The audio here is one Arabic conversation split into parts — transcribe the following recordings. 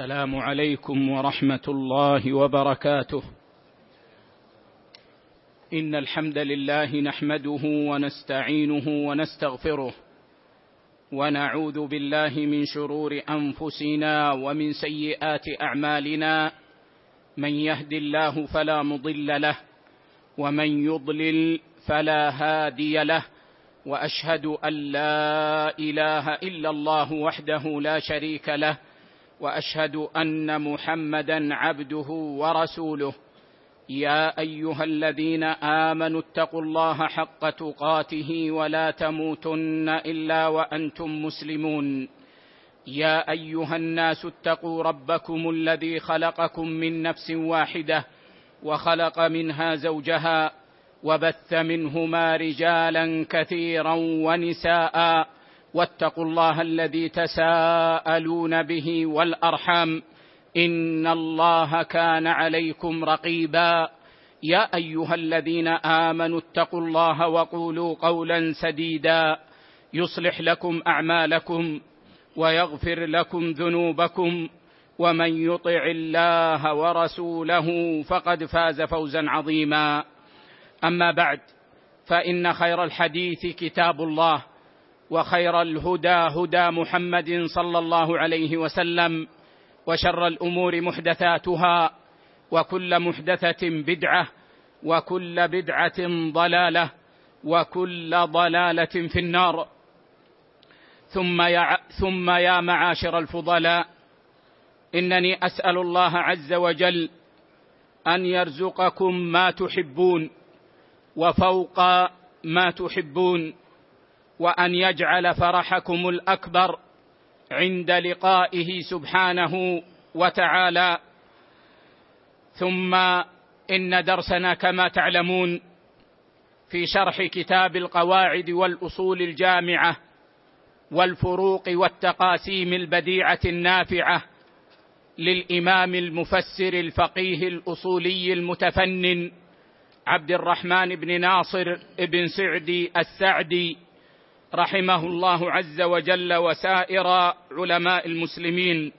السلام عليكم ورحمة الله وبركاته. إن الحمد لله نحمده ونستعينه ونستغفره، ونعوذ بالله من شرور أنفسنا ومن سيئات أعمالنا. من يهد الله فلا مضل له، ومن يضلل فلا هادي له، وأشهد أن لا إله إلا الله وحده لا شريك له، وأشهد أن محمدًا عبده ورسوله. يا أيها الذين آمنوا اتقوا الله حق تقاته ولا تموتن إلا وأنتم مسلمون. يا أيها الناس اتقوا ربكم الذي خلقكم من نفس واحدة، وخلق منها زوجها، وبث منهما رجالا كثيرا ونساء، واتقوا الله الذي تساءلون به والأرحام، إن الله كان عليكم رقيبا. يا أيها الذين آمنوا اتقوا الله وقولوا قولا سديدا يصلح لكم أعمالكم ويغفر لكم ذنوبكم، ومن يطع الله ورسوله فقد فاز فوزا عظيما. أما بعد، فإن خير الحديث كتاب الله، وخير الهدى هدى محمد صلى الله عليه وسلم، وشر الأمور محدثاتها، وكل محدثة بدعة، وكل بدعة ضلالة، وكل ضلالة في النار. ثم يا معاشر الفضلاء، إنني أسأل الله عز وجل أن يرزقكم ما تحبون وفوق ما تحبون، وأن يجعل فرحكم الأكبر عند لقائه سبحانه وتعالى. ثم إن درسنا كما تعلمون في شرح كتاب القواعد والأصول الجامعة والفروق والتقاسيم البديعة النافعة للإمام المفسر الفقيه الأصولي المتفنن عبد الرحمن بن ناصر بن سعدي السعدي رحمه الله عز وجل، وسائر علماء المسلمين.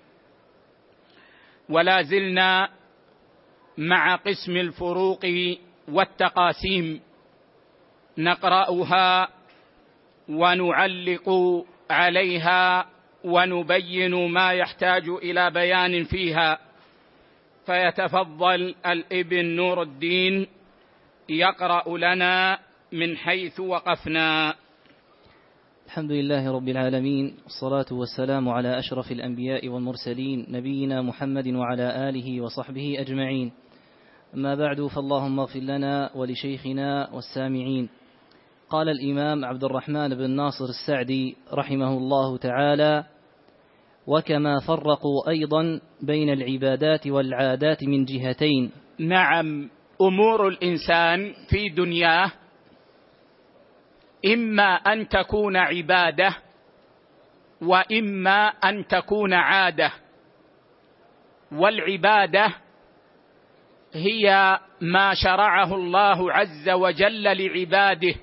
ولا زلنا مع قسم الفروق والتقاسيم، نقرأها ونعلق عليها ونبين ما يحتاج إلى بيان فيها. فيتفضل الابن نور الدين يقرأ لنا من حيث وقفنا. الحمد لله رب العالمين، والصلاة والسلام على أشرف الأنبياء والمرسلين، نبينا محمد وعلى آله وصحبه أجمعين. أما بعد، فاللهم اغفر لنا ولشيخنا والسامعين. قال الإمام عبد الرحمن بن ناصر السعدي رحمه الله تعالى: وكما فرقوا أيضا بين العبادات والعادات من جهتين. نعم، أمور الإنسان في دنياه إما أن تكون عبادة، وإما أن تكون عادة. والعبادة هي ما شرعه الله عز وجل لعباده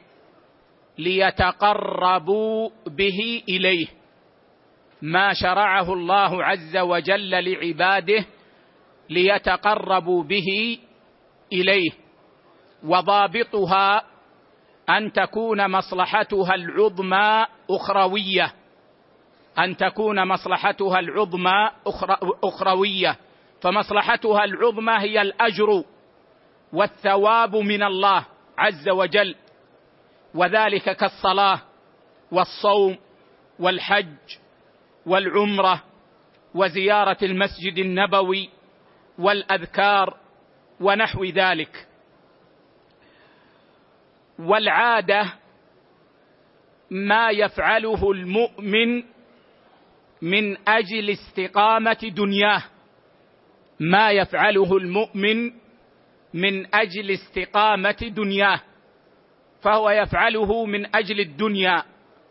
ليتقربوا به إليه، ما شرعه الله عز وجل لعباده ليتقربوا به إليه. وضابطها أن تكون مصلحتها العظمى أخروية، أن تكون مصلحتها العظمى أخروية. فمصلحتها العظمى هي الأجر والثواب من الله عز وجل، وذلك كالصلاة والصوم والحج والعمرة وزيارة المسجد النبوي والأذكار ونحو ذلك. والعادة ما يفعله المؤمن من أجل استقامة دنياه، ما يفعله المؤمن من أجل استقامة دنياه، فهو يفعله من أجل الدنيا.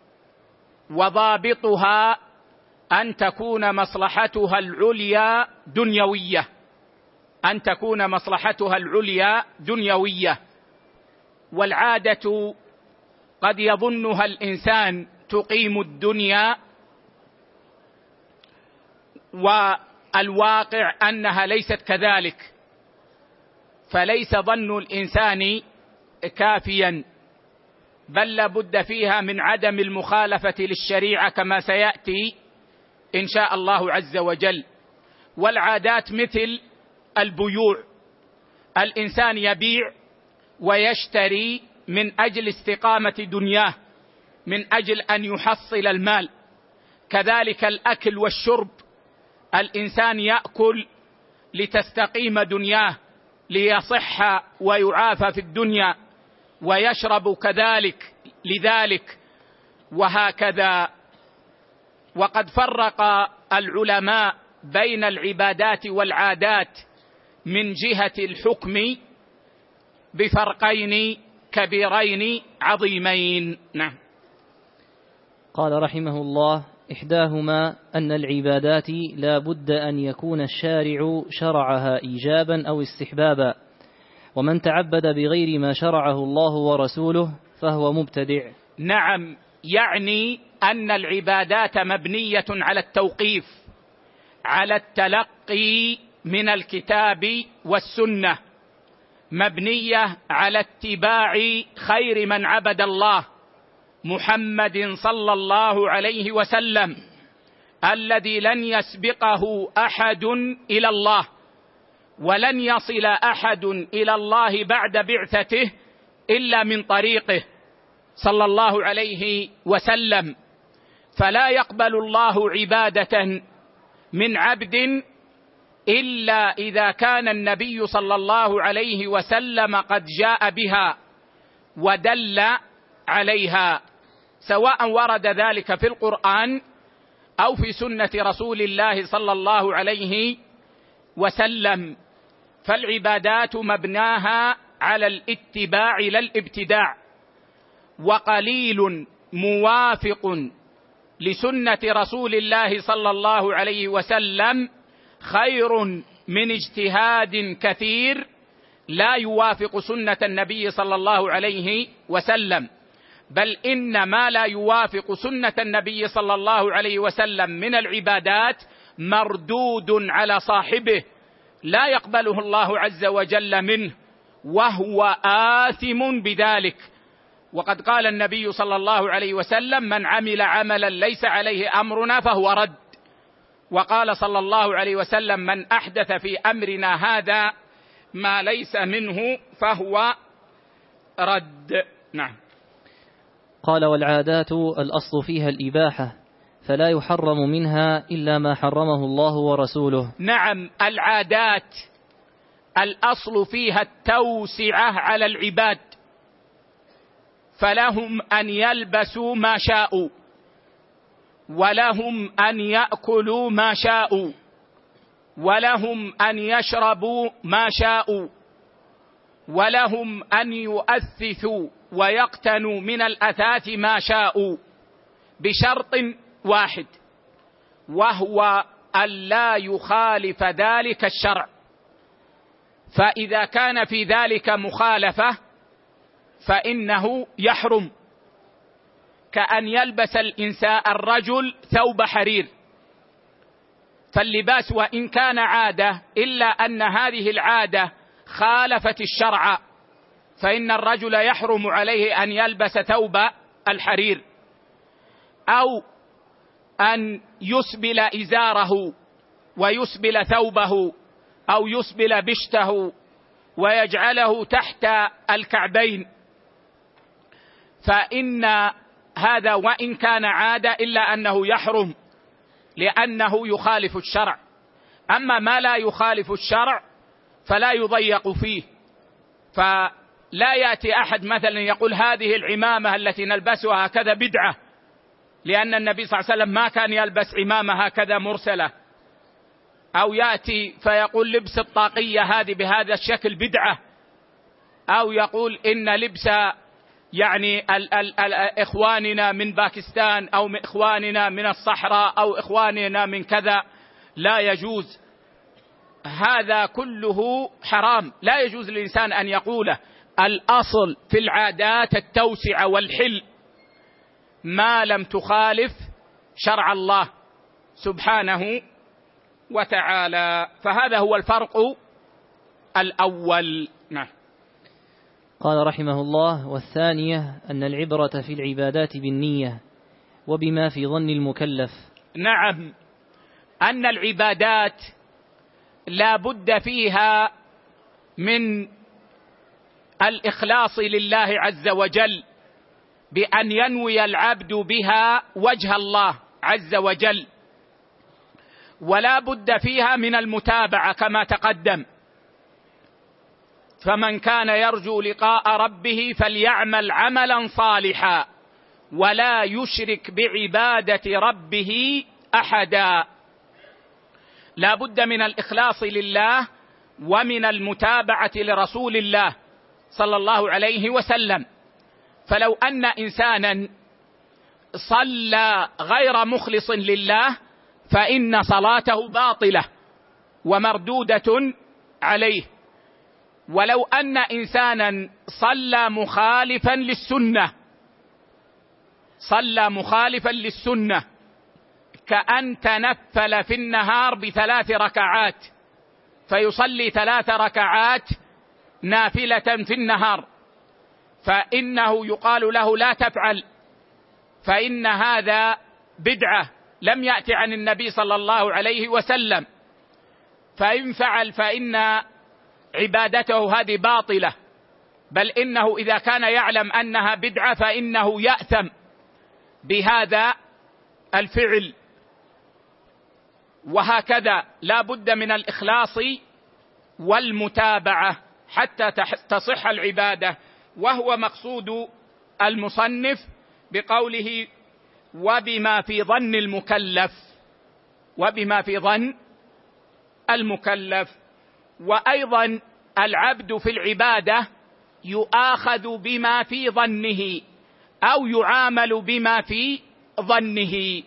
وضابطها أن تكون مصلحتها العليا دنيوية، أن تكون مصلحتها العليا دنيوية. والعادة قد يظنها الإنسان تقيم الدنيا الواقع أنها ليست كذلك، فليس ظن الإنسان كافيا، بل لابد فيها من عدم المخالفة للشريعة كما سيأتي إن شاء الله عز وجل. والعادات مثل البيوع، الإنسان يبيع ويشتري من أجل استقامة دنياه، من أجل أن يحصل المال. كذلك الأكل والشرب، الإنسان يأكل لتستقيم دنياه، ليصح ويعافى في الدنيا، ويشرب كذلك لذلك، وهكذا. وقد فرق العلماء بين العبادات والعادات من جهة الحكم بفرقين كبيرين عظيمين. نعم. قال رحمه الله: إحداهما أن العبادات لا بد أن يكون الشارع شرعها إيجابا أو استحبابا، ومن تعبد بغير ما شرعه الله ورسوله فهو مبتدع. نعم، يعني أن العبادات مبنية على التوقيف، على التلقي من الكتاب والسنة، مبنية على اتباع خير من عبد الله، محمد صلى الله عليه وسلم، الذي لن يسبقه أحد إلى الله، ولن يصل أحد إلى الله بعد بعثته إلا من طريقه صلى الله عليه وسلم. فلا يقبل الله عبادة من عبد إلا إذا كان النبي صلى الله عليه وسلم قد جاء بها ودل عليها، سواء ورد ذلك في القرآن أو في سنة رسول الله صلى الله عليه وسلم. فالعبادات مبناها على الاتباع لا الابتداع، وقليل موافق لسنة رسول الله صلى الله عليه وسلم خير من اجتهاد كثير لا يوافق سنة النبي صلى الله عليه وسلم. بل إن ما لا يوافق سنة النبي صلى الله عليه وسلم من العبادات مردود على صاحبه، لا يقبله الله عز وجل منه، وهو آثم بذلك. وقد قال النبي صلى الله عليه وسلم: من عمل عملا ليس عليه أمرنا فهو رد. وقال صلى الله عليه وسلم: من أحدث في أمرنا هذا ما ليس منه فهو رد. نعم. قال: والعادات الأصل فيها الإباحة، فلا يحرم منها إلا ما حرمه الله ورسوله. نعم، العادات الأصل فيها التوسعة على العباد، فلهم أن يلبسوا ما شاءوا، ولهم أن يأكلوا ما شاءوا، ولهم أن يشربوا ما شاءوا، ولهم أن يؤثثوا ويقتنوا من الأثاث ما شاءوا، بشرط واحد، وهو أن لا يخالف ذلك الشرع. فإذا كان في ذلك مخالفة فإنه يحرم، كأن يلبس الرجل ثوب حرير، فاللباس وإن كان عادة إلا أن هذه العادة خالفت الشرع، فإن الرجل يحرم عليه أن يلبس ثوب الحرير، أو أن يسبل إزاره ويسبل ثوبه، أو يسبل بشته ويجعله تحت الكعبين، فإن هذا وإن كان عادة إلا أنه يحرم، لأنه يخالف الشرع. أما ما لا يخالف الشرع فلا يضيق فيه، فلا يأتي أحد مثلا يقول هذه العمامة التي نلبسها هكذا بدعة، لأن النبي صلى الله عليه وسلم ما كان يلبس عمامة هكذا مرسلة، أو يأتي فيقول لبس الطاقية هذه بهذا الشكل بدعة، أو يقول إن لبس يعني إخواننا من باكستان أو إخواننا من الصحراء أو إخواننا من كذا لا يجوز. هذا كله حرام، لا يجوز للإنسان أن يقوله. الأصل في العادات التوسعة والحل ما لم تخالف شرع الله سبحانه وتعالى. فهذا هو الفرق الأول. نعم. قال رحمه الله: والثانية أن العبرة في العبادات بالنية وبما في ظن المكلف. نعم، أن العبادات لا بد فيها من الإخلاص لله عز وجل، بأن ينوي العبد بها وجه الله عز وجل، ولا بد فيها من المتابعة كما تقدم. فمن كان يرجو لقاء ربه فليعمل عملا صالحا ولا يشرك بعبادة ربه أحدا. لا بد من الإخلاص لله ومن المتابعة لرسول الله صلى الله عليه وسلم. فلو أن إنسانا صلى غير مخلص لله فإن صلاته باطلة ومردودة عليه. ولو أن إنسانا صلى مخالفا للسنة كأن تنفل في النهار ب3 ركعات، فيصلي 3 ركعات نافلة في النهار، فإنه يقال له لا تفعل، فإن هذا بدعة لم يأتي عن النبي صلى الله عليه وسلم، فإن فعل فإن عبادته هذه باطلة، بل إنه إذا كان يعلم أنها بدعة فإنه يأثم بهذا الفعل. وهكذا لا بد من الإخلاص والمتابعة حتى تصح العبادة، وهو مقصود المصنف بقوله وبما في ظن المكلف. وأيضا العبد في العبادة يؤاخذ بما في ظنه أو يعامل بما في ظنه.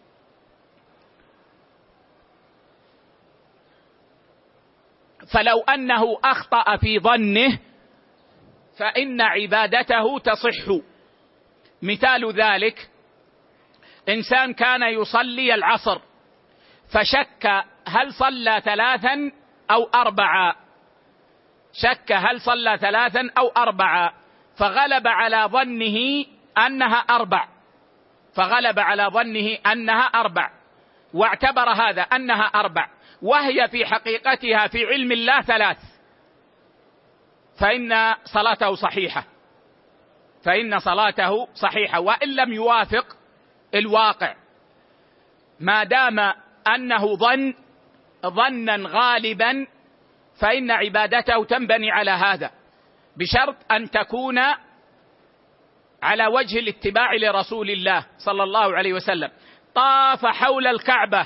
فلو أنه أخطأ في ظنه فإن عبادته تصح. مثال ذلك: إنسان كان يصلي العصر فشك هل صلى 3 أو 4، فغلب على ظنه أنها 4، واعتبر هذا أنها 4 وهي في حقيقتها في علم الله 3، فإن صلاته صحيحة وإن لم يوافق الواقع، ما دام أنه ظنا غالبا فإن عبادته تنبني على هذا، بشرط أن تكون على وجه الاتباع لرسول الله صلى الله عليه وسلم. طاف حول الكعبة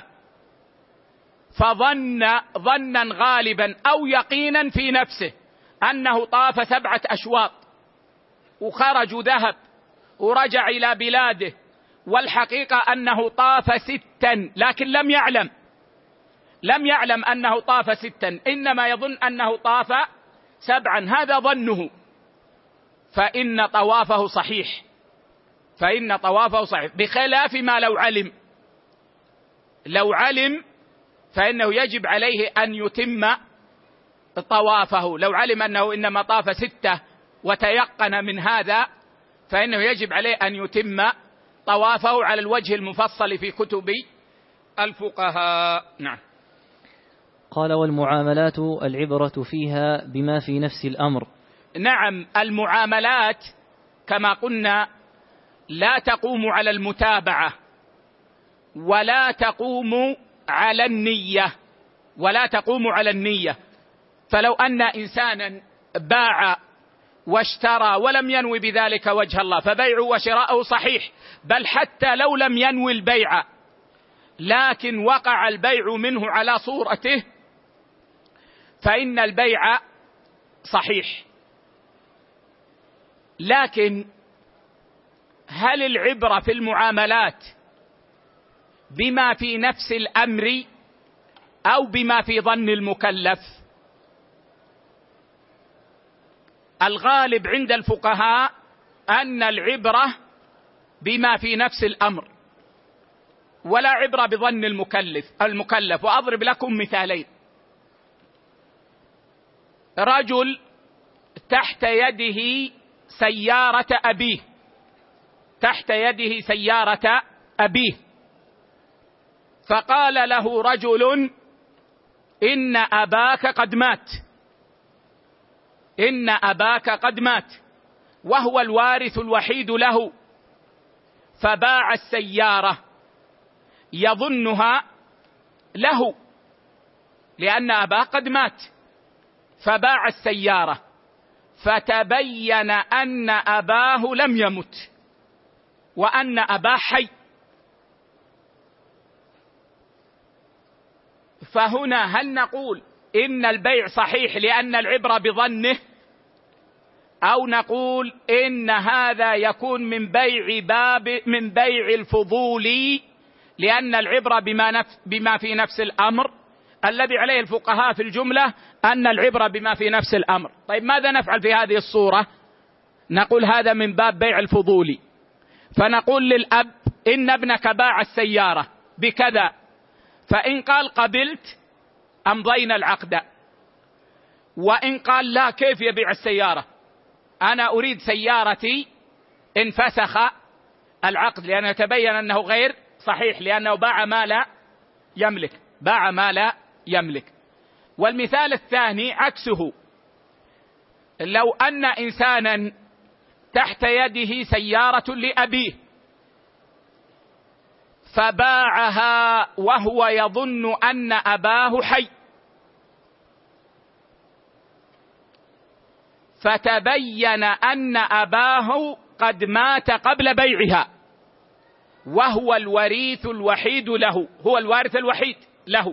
فظن ظنا غالبا أو يقينا في نفسه أنه طاف 7 أشواط وخرج ذهب ورجع إلى بلاده، والحقيقة أنه طاف 6، لكن لم يعلم أنه طاف 6، إنما يظن أنه طاف 7، هذا ظنه، فإن طوافه صحيح، بخلاف ما لو علم فإنه يجب عليه أن يتم طوافه. لو علم أنه إنما طاف 6 وتيقن من هذا فإنه يجب عليه أن يتم طوافه على الوجه المفصل في كتب الفقهاء. نعم. قال: والمعاملات العبرة فيها بما في نفس الأمر. نعم، المعاملات كما قلنا لا تقوم على المتابعة ولا تقوم على النية. فلو أن إنسانا باع واشترى ولم ينوي بذلك وجه الله فبيعه وشراءه صحيح، بل حتى لو لم ينوي البيع لكن وقع البيع منه على صورته فإن البيع صحيح. لكن هل العبرة في المعاملات بما في نفس الأمر أو بما في ظن المكلف؟ الغالب عند الفقهاء أن العبرة بما في نفس الأمر، ولا عبرة بظن المكلف. وأضرب لكم مثالين. رجل تحت يده سيارة أبيه، فقال له رجل: إن أباك قد مات، وهو الوارث الوحيد له، فباع السيارة يظنها له لأن أباه قد مات، فباع السيارة، فتبين أن أباه لم يمت وأن أباه حي. فهنا هل نقول إن البيع صحيح لأن العبرة بظنه، أو نقول إن هذا يكون من بيع الفضول لأن العبرة بما في نفس الأمر؟ الذي عليه الفقهاء في الجملة أن العبرة بما في نفس الأمر. طيب ماذا نفعل في هذه الصورة؟ نقول هذا من باب بيع الفضول، فنقول للأب: إن ابنك باع السيارة بكذا، فإن قال قبلت أمضينا العقد، وإن قال لا كيف يبيع السيارة، أنا أريد سيارتي، انفسخ العقد، لأنه يتبين أنه غير صحيح لأنه باع ما لا يملك. والمثال الثاني عكسه: لو أن إنسانا تحت يده سيارة لأبيه فباعها وهو يظن أن أباه حي، فتبين أن أباه قد مات قبل بيعها، وهو الوريث الوحيد له، هو الوارث الوحيد له.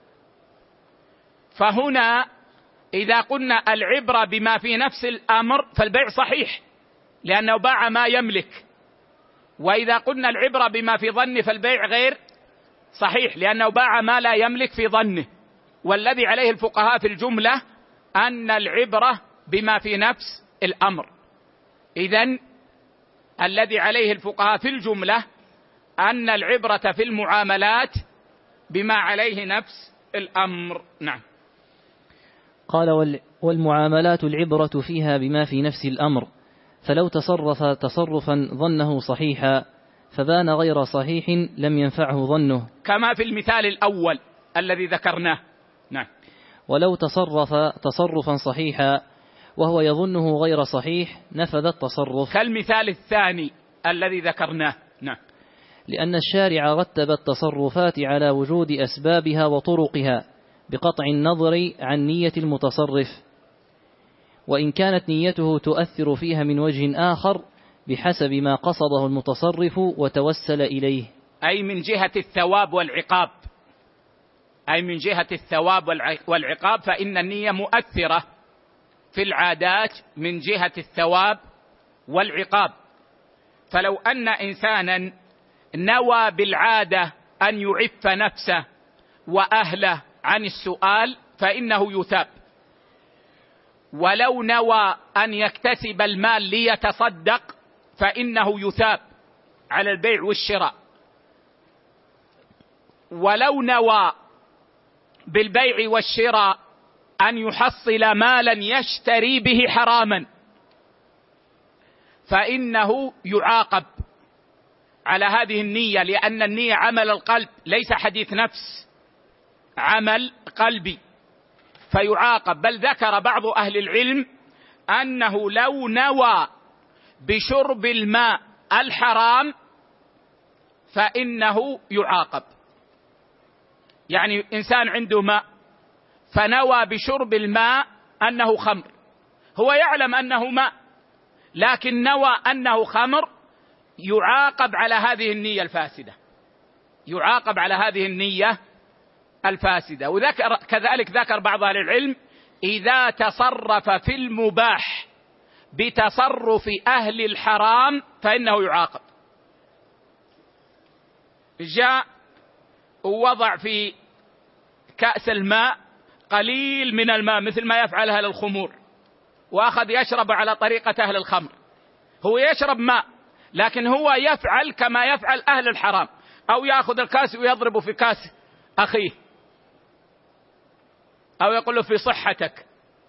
فهنا إذا قلنا العبرة بما في نفس الأمر فالبيع صحيح لأنه باع ما يملك، وإذا قلنا العبرة بما في ظنه فالبيع غير صحيح لأنه باع ما لا يملك في ظنه. والذي عليه الفقهاء في الجملة أن العبرة بما في نفس الأمر. إذن الذي عليه الفقهاء في الجملة أن العبرة في المعاملات بما عليه نفس الأمر. نعم. قال: والمعاملات العبرة فيها بما في نفس الأمر، فلو تصرف تصرفا ظنه صحيحا فبان غير صحيح لم ينفعه ظنه، كما في المثال الأول الذي ذكرناه. نعم. ولو تصرف تصرفا صحيحا وهو يظنه غير صحيح نفذ التصرف، كالمثال الثاني الذي ذكرناه. نعم. لأن الشارع رتب التصرفات على وجود أسبابها وطرقها بقطع النظر عن نية المتصرف، وإن كانت نيته تؤثر فيها من وجه آخر بحسب ما قصده المتصرف وتوسل إليه، أي من جهة الثواب والعقاب، فإن النية مؤثرة في العادات من جهة الثواب والعقاب. فلو أن إنسانا نوى بالعادة أن يعف نفسه وأهله عن السؤال فإنه يثاب، ولو نوى أن يكتسب المال ليتصدق فإنه يثاب على البيع والشراء، ولو نوى بالبيع والشراء أن يحصل مالا يشتري به حراما فإنه يعاقب على هذه النية، لأن النية عمل القلب ليس حديث نفس، عمل قلبي، فيعاقب. بل ذكر بعض أهل العلم أنه لو نوى بشرب الماء الحرام فإنه يعاقب. يعني إنسان عنده ماء فنوى بشرب الماء أنه خمر، هو يعلم أنه ماء لكن نوى أنه خمر، يعاقب على هذه النية الفاسدة. وذكر كذلك ذكر بعض أهل العلم إذا تصرف في المباح بتصرف أهل الحرام فإنه يعاقب. جاء ووضع في كأس الماء قليل من الماء مثل ما يفعل أهل الخمور، وأخذ يشرب على طريقة أهل الخمر، هو يشرب ماء لكن هو يفعل كما يفعل أهل الحرام، أو يأخذ الكاس ويضرب في كاس أخيه، أو يقول له في صحتك،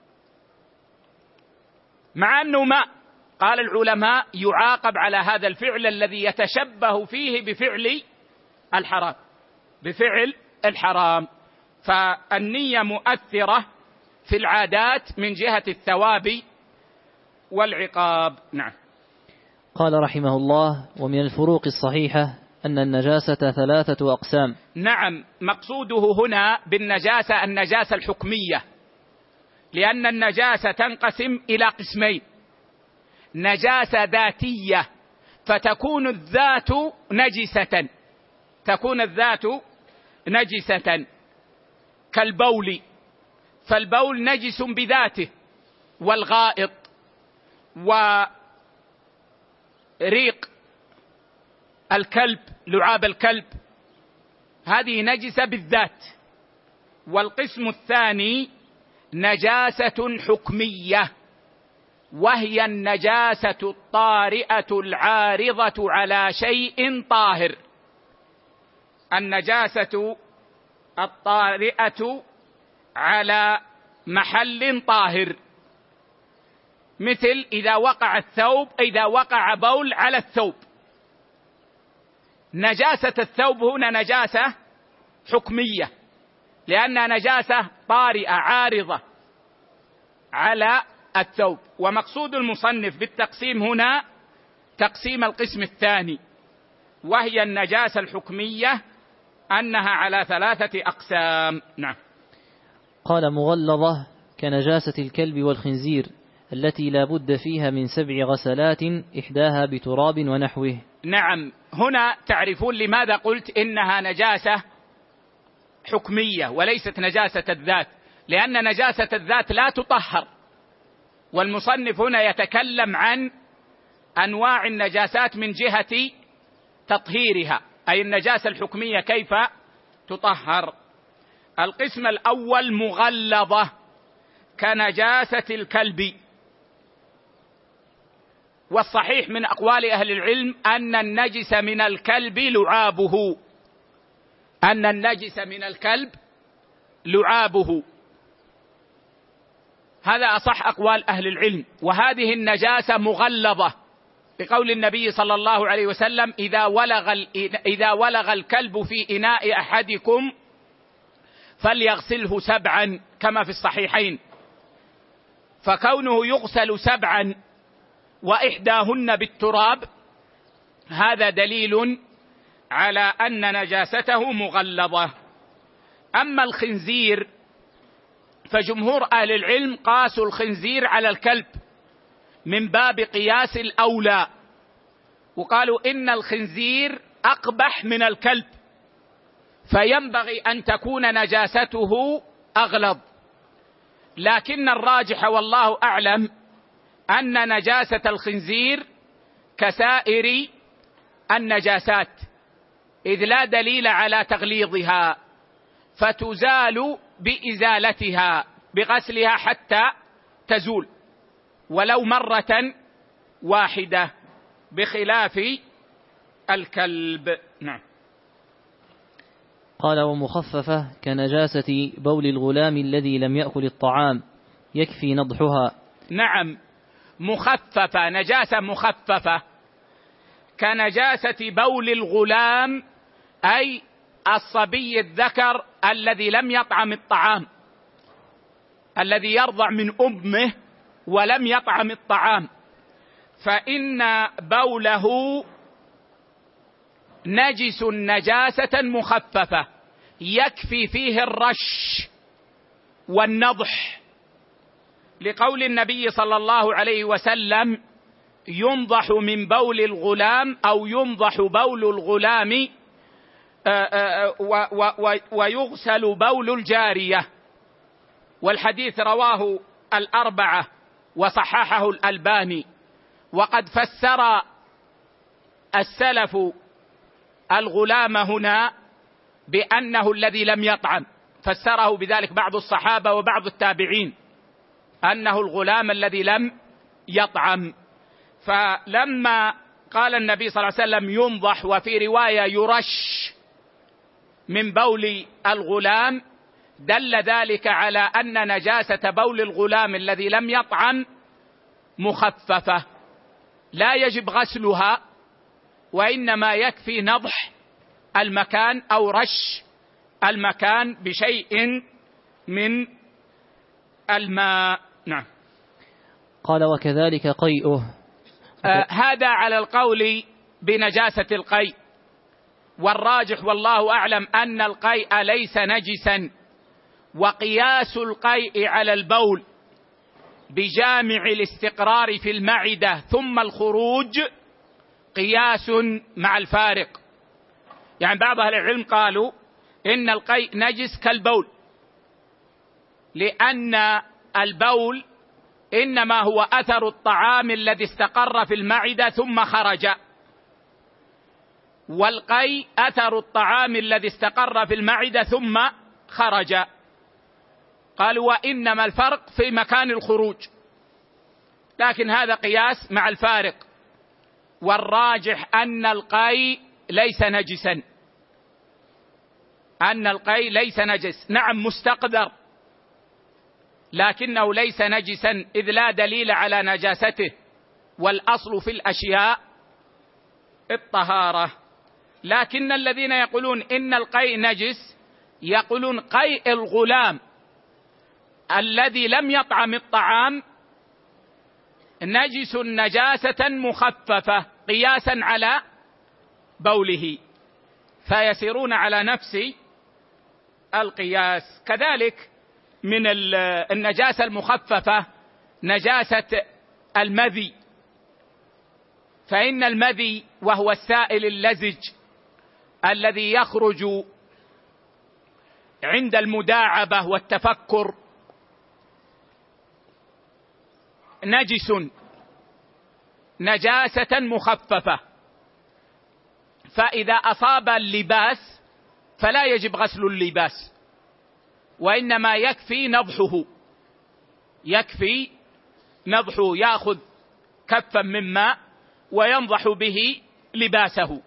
مع أنه ماء. قال العلماء يعاقب على هذا الفعل الذي يتشبه فيه بفعل الحرام، بفعل الحرام. فالنية مؤثرة في العادات من جهة الثواب والعقاب. نعم. قال رحمه الله: ومن الفروق الصحيحة أن النجاسة 3 أقسام. نعم، مقصوده هنا بالنجاسة النجاسة الحكمية، لأن النجاسة تنقسم إلى قسمين: نجاسة ذاتية فتكون الذات نجسة، تكون الذات نجسة كالبول، فالبول نجس بذاته، والغائط وريق الكلب، لعاب الكلب، هذه نجسة بالذات. والقسم الثاني نجاسة حكمية، وهي النجاسة الطارئة العارضة على شيء طاهر، النجاسة الطارئة على محل طاهر، مثل إذا وقع الثوب، إذا وقع بول على الثوب. نجاسة الثوب هنا نجاسة حكمية، لأنها نجاسة طارئة عارضة على الثوب. ومقصود المصنف بالتقسيم هنا تقسيم القسم الثاني، وهي النجاسة الحكمية، أنها على 3 أقسام. نعم. قال: مغلظة كنجاسة الكلب والخنزير التي لا بد فيها من 7 غسلات إحداها بتراب ونحوه. نعم، هنا تعرفون لماذا قلت إنها نجاسة حكمية وليست نجاسة الذات، لأن نجاسة الذات لا تطهر، والمصنف هنا يتكلم عن أنواع النجاسات من جهة تطهيرها، أي النجاسة الحكمية كيف تطهر. القسم الأول مغلظة كنجاسة الكلب، والصحيح من أقوال أهل العلم أن النجس من الكلب لعابه، أن النجس من الكلب لعابه، هذا أصح أقوال أهل العلم. وهذه النجاسة مغلظة بقول النبي صلى الله عليه وسلم: إذا ولغ الكلب في إناء أحدكم فليغسله 7، كما في الصحيحين. فكونه يغسل 7 وإحداهن بالتراب هذا دليل على أن نجاسته مغلظة. أما الخنزير فجمهور أهل العلم قاسوا الخنزير على الكلب من باب قياس الأولى، وقالوا إن الخنزير أقبح من الكلب، فينبغي أن تكون نجاسته أغلظ. لكن الراجح والله أعلم أن نجاسة الخنزير كسائر النجاسات، إذ لا دليل على تغليظها، فتزال بإزالتها بغسلها حتى تزول ولو مرة واحدة، بخلاف الكلب. نعم. قال: ومخففة كنجاسة بول الغلام الذي لم يأكل الطعام يكفي نضحها. نعم، مخففة، نجاسة مخففة كنجاسة بول الغلام، أي الصبي الذكر الذي لم يطعم الطعام، الذي يرضع من أمه ولم يطعم الطعام، فإن بوله نجس نجاسة مخففة يكفي فيه الرش والنضح، لقول النبي صلى الله عليه وسلم: ينضح من بول الغلام، أو ينضح بول الغلام ويغسل بول الجارية. والحديث رواه 4 وصححه الألباني. وقد فسر السلف الغلام هنا بأنه الذي لم يطعم، فسره بذلك بعض الصحابة وبعض التابعين، أنه الغلام الذي لم يطعم. فلما قال النبي صلى الله عليه وسلم ينضح، وفي رواية يرش من بول الغلام، دل ذلك على أن نجاسة بول الغلام الذي لم يطعم مخففة، لا يجب غسلها، وإنما يكفي نضح المكان أو رش المكان بشيء من الماء. نعم. قال وكذلك قيئه. هذا على القول بنجاسة القيء، والراجح والله أعلم أن القيء ليس نجسا، وقياس القيء على البول بجامع الاستقرار في المعدة ثم الخروج قياس مع الفارق. يعني بعض أهل العلم قالوا إن القيء نجس كالبول، لأن البول إنما هو أثر الطعام الذي استقر في المعدة ثم خرج، والقيء أثر الطعام الذي استقر في المعدة ثم خرج. قالوا وإنما الفرق في مكان الخروج، لكن هذا قياس مع الفارق، والراجح أن القيء ليس نجسا، أن القيء ليس نجس. نعم مستقدر، لكنه ليس نجسا، إذ لا دليل على نجاسته، والأصل في الأشياء الطهارة. لكن الذين يقولون إن القيء نجس يقولون قيء الغلام الذي لم يطعم الطعام نجس نجاسة مخففة قياسا على بوله، فيسيرون على نفس القياس. كذلك من النجاسة المخففة نجاسة المذي، فإن المذي وهو السائل اللزج الذي يخرج عند المداعبة والتفكر نجس نجاسة مخففة، فإذا أصاب اللباس فلا يجب غسل اللباس، وإنما يكفي نضحه، يكفي نضحه، يأخذ كفا من ماء وينضح به لباسه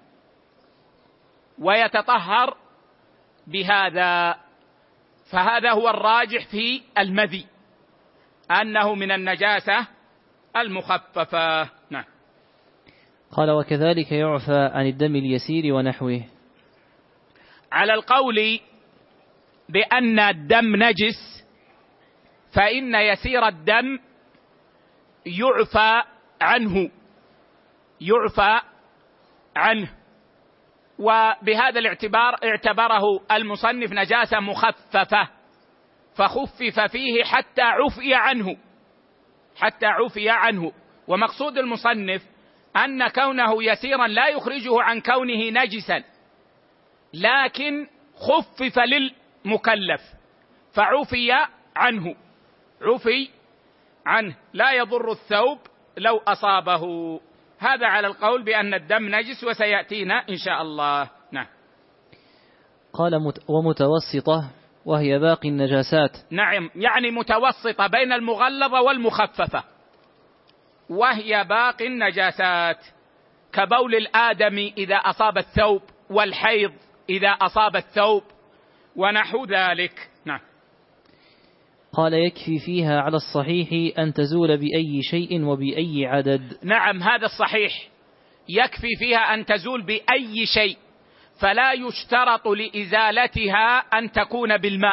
ويتطهر بهذا. فهذا هو الراجح في المذي، أنه من النجاسة المخففة. نعم. قال وكذلك يعفى عن الدم اليسير ونحوه. على القول بأن الدم نجس، فإن يسير الدم يعفى عنه، يعفى عنه، وبهذا الاعتبار اعتبره المصنف نجاسة مخففة، فخفف فيه حتى عفي عنه، حتى عفي عنه. ومقصود المصنف أن كونه يسيرا لا يخرجه عن كونه نجسا، لكن خفف للمكلف فعفي عنه، عفي عنه، لا يضر الثوب لو أصابه. هذا على القول بأن الدم نجس، وسيأتينا إن شاء الله. نعم. قال ومتوسطة وهي باقي النجاسات. نعم، يعني متوسطة بين المغلظة والمخففة، وهي باقي النجاسات، كبول الآدمي إذا أصاب الثوب، والحيض إذا أصاب الثوب، ونحو ذلك. نعم. قال يكفي فيها على الصحيح أن تزول بأي شيء وبأي عدد. نعم، هذا الصحيح، يكفي فيها أن تزول بأي شيء، فلا يشترط لإزالتها أن تكون بالماء،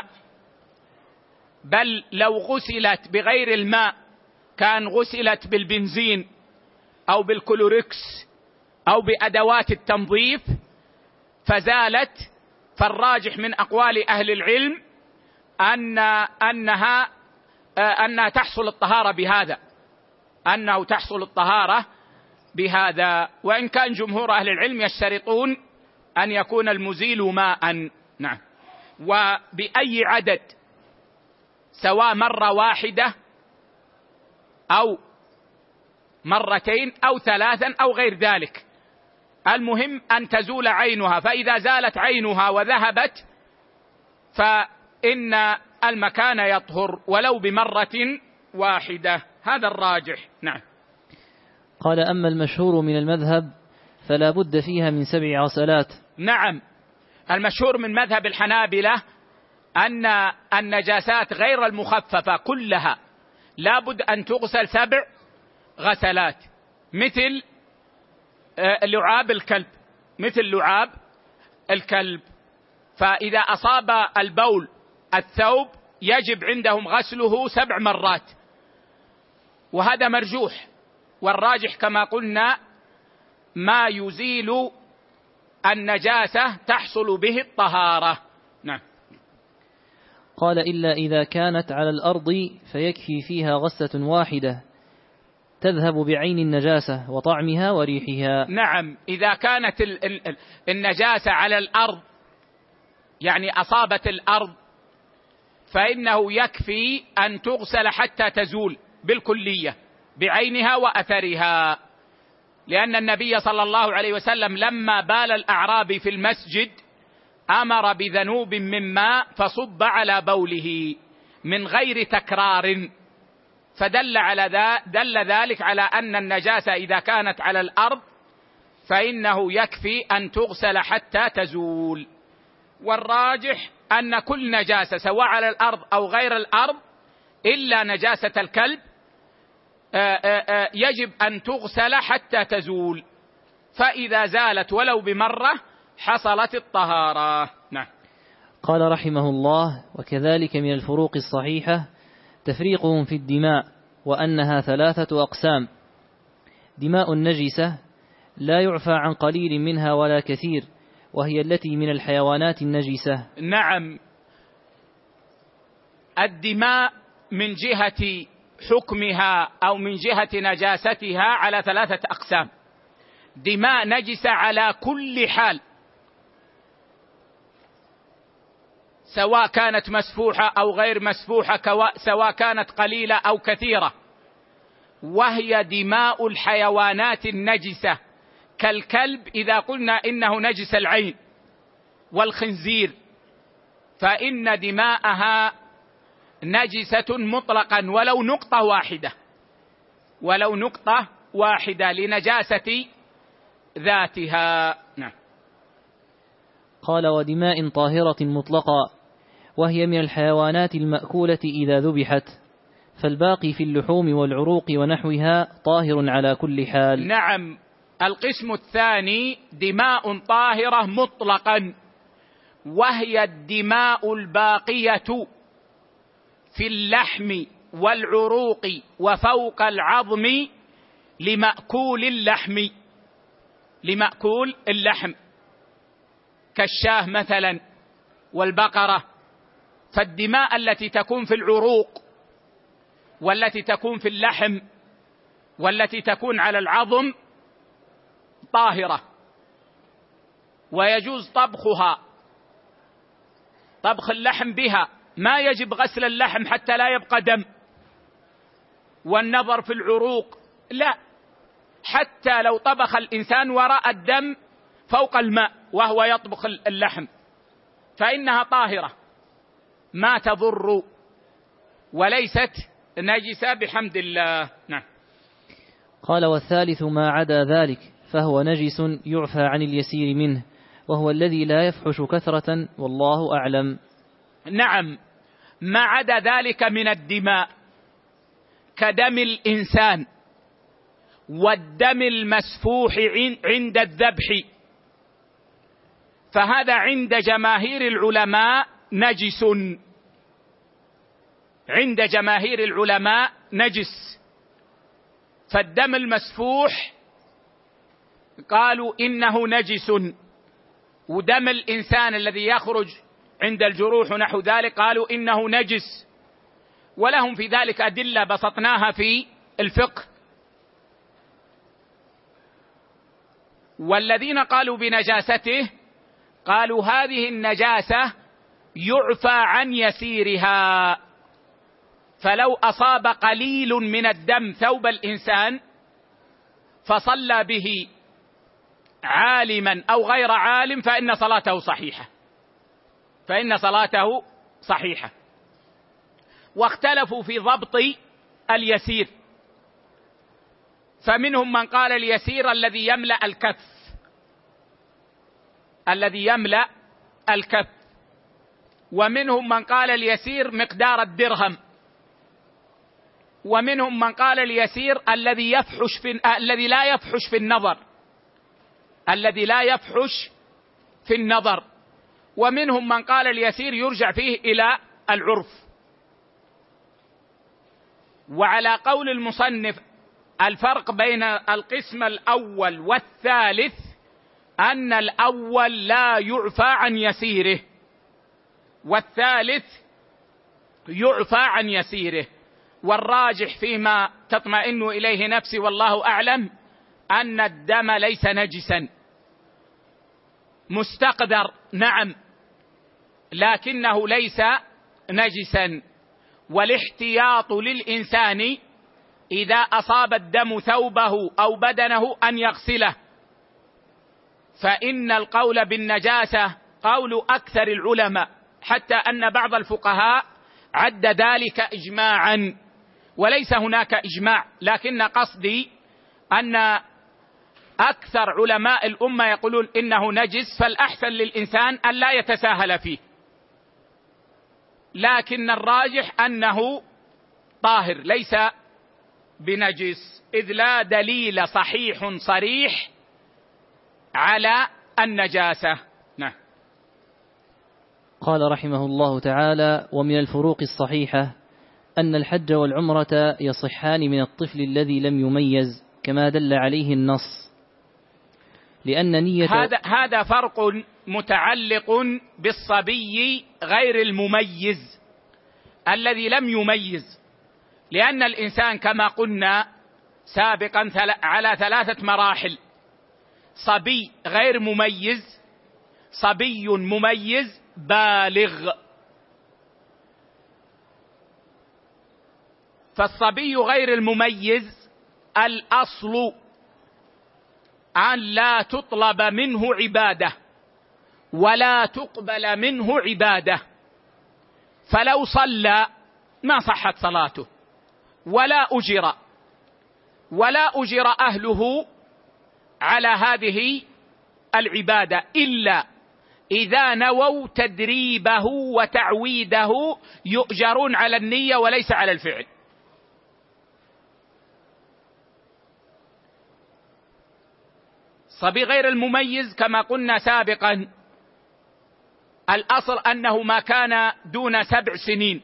بل لو غسلت بغير الماء، كان غسلت بالبنزين أو بالكلوريكس أو بأدوات التنظيف فزالت، فالراجح من أقوال أهل العلم أنها تحصل الطهارة بهذا، أنه تحصل الطهارة بهذا، وإن كان جمهور أهل العلم يشترطون أن يكون المزيل ماء. نعم. وبأي عدد، سواء مرة واحدة أو مرتين أو ثلاثا أو غير ذلك، المهم أن تزول عينها، فإذا زالت عينها وذهبت فإن المكان يطهر ولو بمرة واحدة، هذا الراجح. نعم. قال: أما المشهور من المذهب فلا بد فيها من 7 غسلات. نعم، المشهور من مذهب الحنابلة أن النجاسات غير المخففة كلها لا بد أن تغسل 7 غسلات، مثل لعاب الكلب، مثل لعاب الكلب. فإذا أصاب البول الثوب يجب عندهم غسله 7 مرات، وهذا مرجوح، والراجح كما قلنا ما يزيل النجاسة تحصل به الطهارة. نعم. قال: إلا إذا كانت على الأرض فيكفي فيها غسلة واحدة تذهب بعين النجاسة وطعمها وريحها. نعم، إذا كانت النجاسة على الأرض، يعني أصابت الأرض، فإنه يكفي أن تغسل حتى تزول بالكلية بعينها وأثرها، لأن النبي صلى الله عليه وسلم لما بال الأعرابي في المسجد أمر بذنوب من ماء فصب على بوله من غير تكرار، دل ذلك على أن النجاسة إذا كانت على الأرض فإنه يكفي أن تغسل حتى تزول. والراجح أن كل نجاسة سواء على الأرض أو غير الأرض إلا نجاسة الكلب يجب أن تغسل حتى تزول، فإذا زالت ولو بمرة حصلت الطهارة. نعم. قال رحمه الله: وكذلك من الفروق الصحيحة تفريقهم في الدماء، وأنها 3 أقسام: دماء النجسة لا يعفى عن قليل منها ولا كثير، وهي التي من الحيوانات النجسة. نعم، الدماء من جهة حكمها أو من جهة نجاستها على 3 أقسام: دماء نجسة على كل حال، سواء كانت مسفوحة أو غير مسفوحة، سواء كانت قليلة أو كثيرة، وهي دماء الحيوانات النجسة كالكلب إذا قلنا إنه نجس العين، والخنزير، فإن دماءها نجسة مطلقا ولو نقطة واحدة لنجاسة ذاتها. نعم. قال: ودماء طاهرة مطلقا، وهي من الحيوانات المأكولة إذا ذبحت، فالباقي في اللحوم والعروق ونحوها طاهر على كل حال. نعم، القسم الثاني دماء طاهرة مطلقا، وهي الدماء الباقية في اللحم والعروق وفوق العظم لمأكول اللحم كالشاه مثلا والبقرة. فالدماء التي تكون في العروق والتي تكون في اللحم والتي تكون على العظم طاهرة، ويجوز طبخ اللحم بها، ما يجب غسل اللحم حتى لا يبقى دم. والنظر في العروق لا، حتى لو طبخ الإنسان وراء الدم فوق الماء وهو يطبخ اللحم فإنها طاهرة ما تضر وليست نجسة بحمد الله. نعم. قال: والثالث ما عدا ذلك فهو نجس يعفى عن اليسير منه، وهو الذي لا يفحش كثرة، والله أعلم. نعم، ما عدا ذلك من الدماء كدم الإنسان والدم المسفوح عند الذبح، فهذا عند جماهير العلماء نجس، عند جماهير العلماء نجس. فالدم المسفوح قالوا إنه نجس، ودم الإنسان الذي يخرج عند الجروح ونحو ذلك قالوا إنه نجس، ولهم في ذلك أدلة بسطناها في الفقه. والذين قالوا بنجاسته قالوا هذه النجاسة يعفى عن يسيرها، فلو أصاب قليل من الدم ثوب الإنسان فصلى به عالما أو غير عالم فإن صلاته صحيحة. واختلفوا في ضبط اليسير، فمنهم من قال اليسير الذي يملأ الكف، ومنهم من قال اليسير مقدار الدرهم، ومنهم من قال اليسير الذي لا يفحش في النظر، ومنهم من قال اليسير يرجع فيه إلى العرف. وعلى قول المصنف الفرق بين القسم الأول والثالث أن الأول لا يعفى عن يسيره، والثالث يعفى عن يسيره. والراجح فيما تطمئن إليه نفسي والله أعلم أن الدم ليس نجسا، مستقدر نعم لكنه ليس نجسا. والاحتياط للإنسان إذا أصاب الدم ثوبه أو بدنه أن يغسله، فإن القول بالنجاسة قول أكثر العلماء، حتى أن بعض الفقهاء عد ذلك إجماعا، وليس هناك إجماع، لكن قصدي أن أكثر علماء الأمة يقولون إنه نجس، فالأحسن للإنسان أن لا يتساهل فيه، لكن الراجح أنه طاهر ليس بنجس، إذ لا دليل صحيح صريح على النجاسة. نعم. قال رحمه الله تعالى: ومن الفروق الصحيحة أن الحج والعمرة يصحان من الطفل الذي لم يميز كما دل عليه النص، لأن نية هذا فرق متعلق بالصبي غير المميز الذي لم يميز، لأن الإنسان كما قلنا سابقا على 3 مراحل: صبي غير مميز، صبي مميز، بالغ. فالصبي غير المميز الأصل أن لا تطلب منه عبادة ولا تقبل منه عبادة، فلو صلى ما صحت صلاته ولا أجر أهله على هذه العبادة إلا إذا نووا تدريبه وتعويده، يؤجرون على النية وليس على الفعل. صبي غير المميز كما قلنا سابقا الأصل أنه ما كان دون 7 سنين،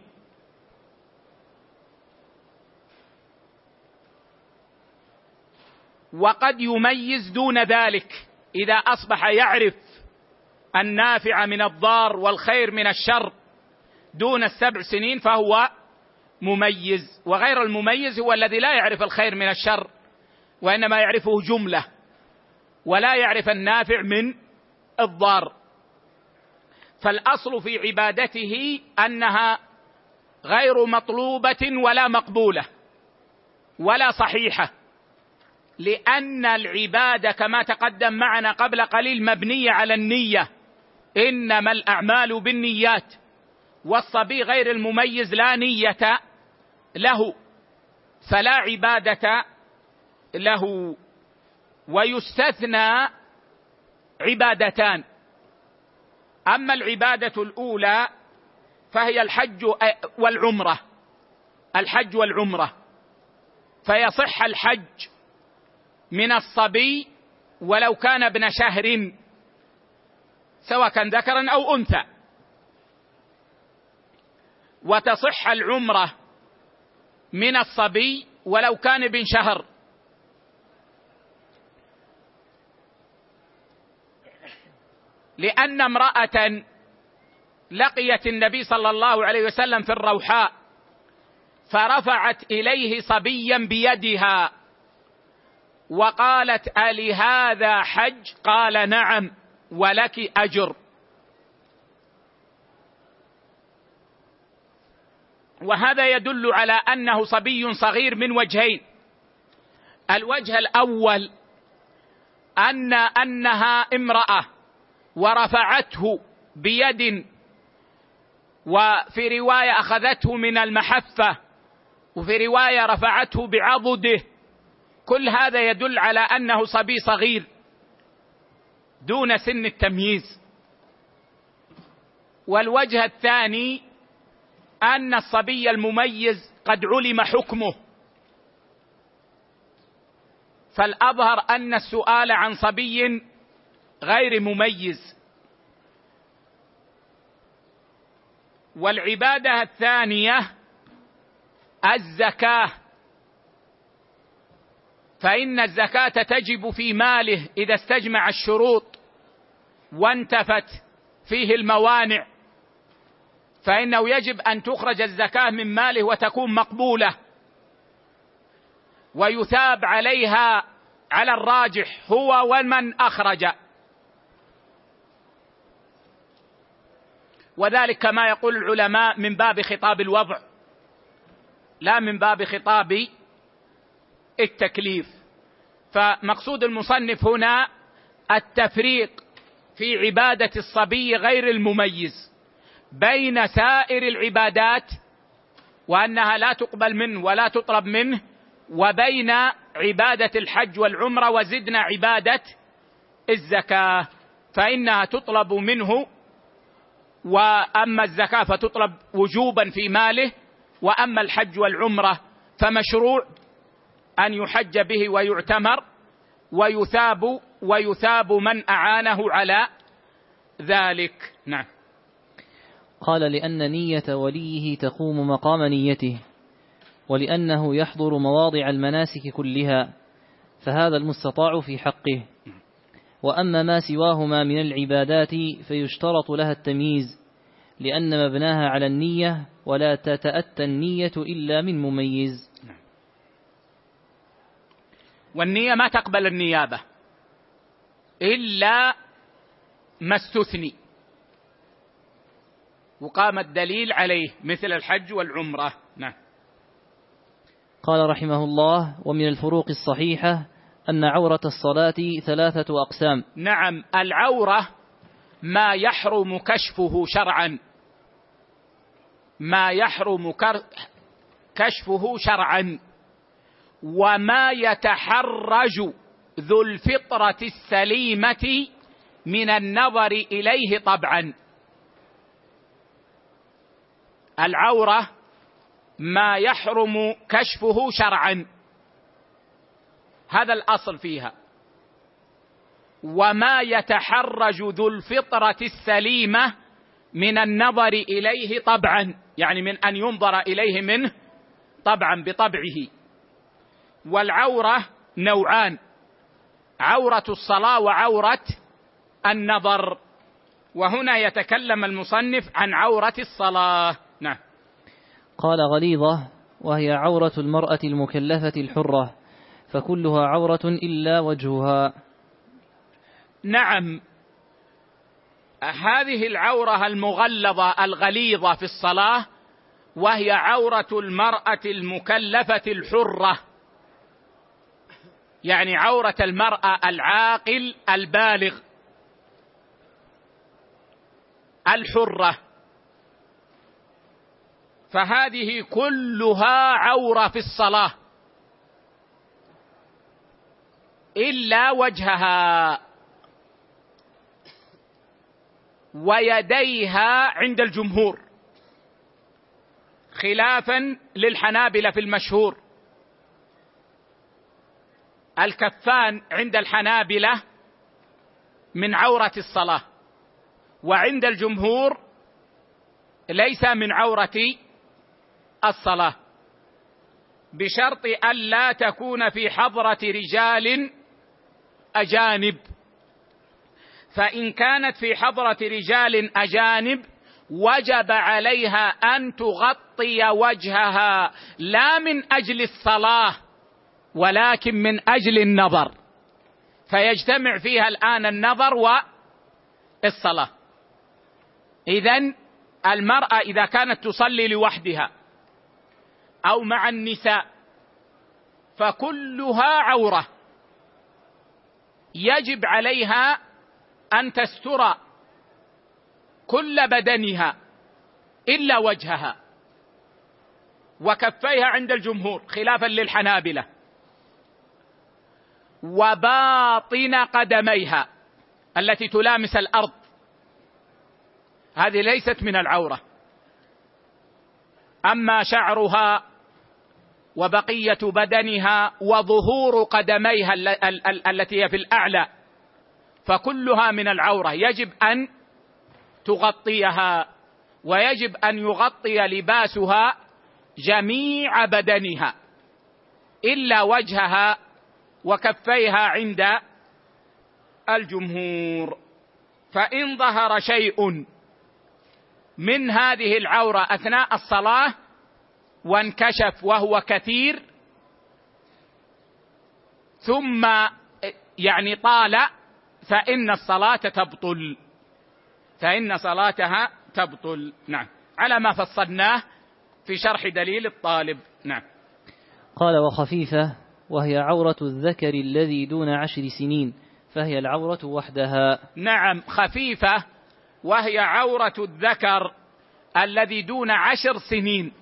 وقد يميز دون ذلك إذا أصبح يعرف النافع من الضار والخير من الشر دون 7 سنين فهو مميز. وغير المميز هو الذي لا يعرف الخير من الشر وإنما يعرفه جملة ولا يعرف النافع من الضار. فالأصل في عبادته أنها غير مطلوبة ولا مقبولة ولا صحيحة، لأن العبادة كما تقدم معنا قبل قليل مبنية على النية، إنما الأعمال بالنيات. والصبي غير المميز لا نية له فلا عبادة له. ويستثنى عبادتان: أما العبادة الأولى فهي الحج والعمرة، فيصح الحج من الصبي ولو كان ابن شهر سواء كان ذكرا أو أنثى، وتصح العمرة من الصبي ولو كان ابن شهر. لأن امرأة لقيت النبي صلى الله عليه وسلم في الروحاء فرفعت إليه صبيا بيدها وقالت: ألي هذا حج؟ قال: نعم ولك أجر. وهذا يدل على أنه صبي صغير من وجهين: الوجه الأول أنها امرأة ورفعته بيد، وفي رواية أخذته من المحفة، وفي رواية رفعته بعضده، كل هذا يدل على أنه صبي صغير دون سن التمييز. والوجه الثاني أن الصبي المميز قد علم حكمه، فالأظهر أن السؤال عن صبي غير مميز. والعبادة الثانية الزكاة، فإن الزكاة تجب في ماله إذا استجمع الشروط وانتفت فيه الموانع، فإنه يجب أن تخرج الزكاة من ماله وتكون مقبولة، ويثاب عليها على الراجح هو ومن أخرج، وذلك كما يقول العلماء من باب خطاب الوضع لا من باب خطاب التكليف. فمقصود المصنف هنا التفريق في عبادة الصبي غير المميز بين سائر العبادات وأنها لا تقبل منه ولا تطلب منه، وبين عبادة الحج والعمرة وزدنا عبادة الزكاة فإنها تطلب منه، وأما الزكاة فتطلب وجوبا في ماله، وأما الحج والعمرة فمشروع أن يحج به ويعتمر ويثاب من أعانه على ذلك. نعم. قال لأن نية وليه تقوم مقام نيته، ولأنه يحضر مواضع المناسك كلها، فهذا المستطاع في حقه. وأما ما سواهما من العبادات فيشترط لها التمييز، لأن مبناها على النية، ولا تتأتى النية إلا من مميز. والنية ما تقبل النيابة إلا ما استثني وقام الدليل عليه مثل الحج والعمرة. نعم. قال رحمه الله: ومن الفروق الصحيحة أن عورة الصلاة 3 أقسام. نعم، العورة ما يحرم كشفه شرعا، ما يحرم كشفه شرعا، وما يتحرج ذو الفطرة السليمة من النظر إليه طبعا. العورة ما يحرم كشفه شرعا، هذا الأصل فيها. وما يتحرج ذو الفطرة السليمة من النظر إليه طبعا، يعني من أن ينظر إليه منه طبعا بطبعه. والعورة نوعان: عورة الصلاة وعورة النظر، وهنا يتكلم المصنف عن عورة الصلاة. نعم. قال: غليظة، وهي عورة المرأة المكلفة الحرة، فكلها عورة إلا وجهها. نعم، هذه العورة المغلظة الغليظة في الصلاة وهي عورة المرأة المكلفة الحرة، يعني عورة المرأة العاقل البالغ الحرة، فهذه كلها عورة في الصلاة إلا وجهها ويديها عند الجمهور، خلافا للحنابلة في المشهور. الكفان عند الحنابلة من عورة الصلاة، وعند الجمهور ليس من عورة الصلاة، بشرط ألا تكون في حضرة رجال أجانب. فإن كانت في حضرة رجال أجانب وجب عليها أن تغطي وجهها، لا من أجل الصلاة ولكن من أجل النظر، فيجتمع فيها الآن النظر والصلاة. إذن المرأة إذا كانت تصلي لوحدها أو مع النساء فكلها عورة، يجب عليها أن تستر كل بدنها إلا وجهها وكفيها عند الجمهور، خلافا للحنابلة. وباطن قدميها التي تلامس الأرض، هذه ليست من العورة. أما شعرها وبقية بدنها وظهور قدميها التي هي في الأعلى فكلها من العورة، يجب أن تغطيها، ويجب أن يغطي لباسها جميع بدنها إلا وجهها وكفيها عند الجمهور. فإن ظهر شيء من هذه العورة أثناء الصلاة وانكشف وهو كثير ثم طال فإن الصلاة تبطل، فإن صلاتها تبطل. نعم، على ما فصلناه في شرح دليل الطالب. نعم. قال: وخفيفة وهي عورة الذكر الذي دون 10 سنين، فهي العورة وحدها. نعم، خفيفة وهي عورة الذكر الذي دون 10 سنين،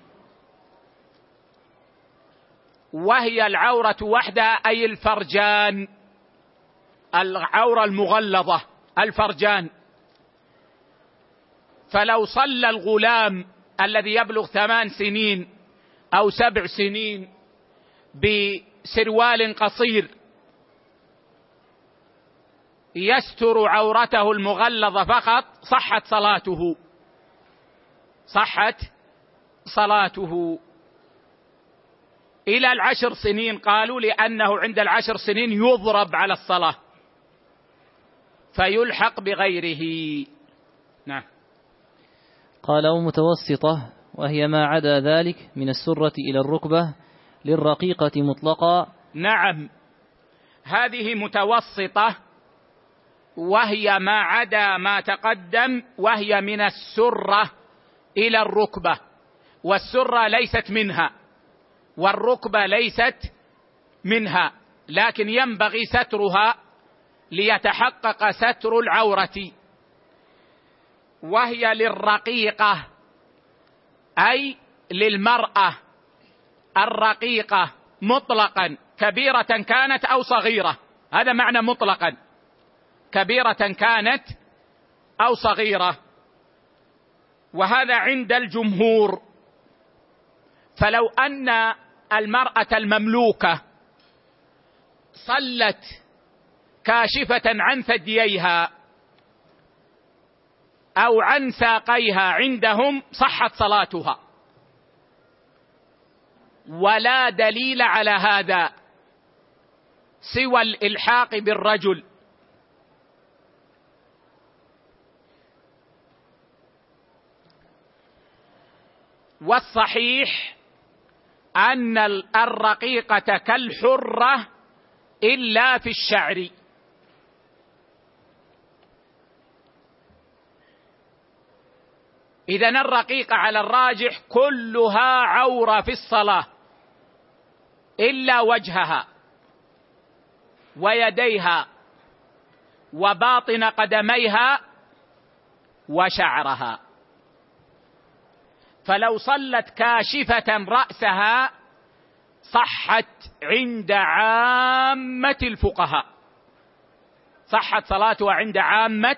وهي العورة وحدها أي الفرجان، العورة المغلظة الفرجان. فلو صلى الغلام الذي يبلغ 8 سنين أو 7 سنين بسروال قصير يستر عورته المغلظة فقط صحت صلاته، صحت صلاته. إلى 10 سنين قالوا لأنه عند 10 سنين يضرب على الصلاة فيلحق بغيره. نعم. قال: ومتوسطة وهي ما عدا ذلك من السرة إلى الركبة للرقيقة مطلقا. نعم، هذه متوسطة وهي ما عدا ما تقدم، وهي من السرة إلى الركبة، والسرة ليست منها والركبة ليست منها، لكن ينبغي سترها ليتحقق ستر العورة. وهي للرقيقة أي للمرأة الرقيقة مطلقا، كبيرة كانت أو صغيرة، هذا معنى مطلقا، كبيرة كانت أو صغيرة، وهذا عند الجمهور. فلو أن المرأة المملوكة صلت كاشفة عن ثدييها أو عن ساقيها عندهم صحت صلاتها، ولا دليل على هذا سوى الإلحاق بالرجل. والصحيح أن الرقيقة كالحرة إلا في الشعر، إذن الرقيقة على الراجح كلها عورة في الصلاة إلا وجهها ويديها وباطن قدميها وشعرها. فلو صلت كاشفة رأسها صحت عند عامة الفقهاء، صحت صلاتها عند عامة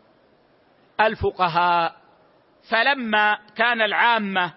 الفقهاء. فلما كان العامة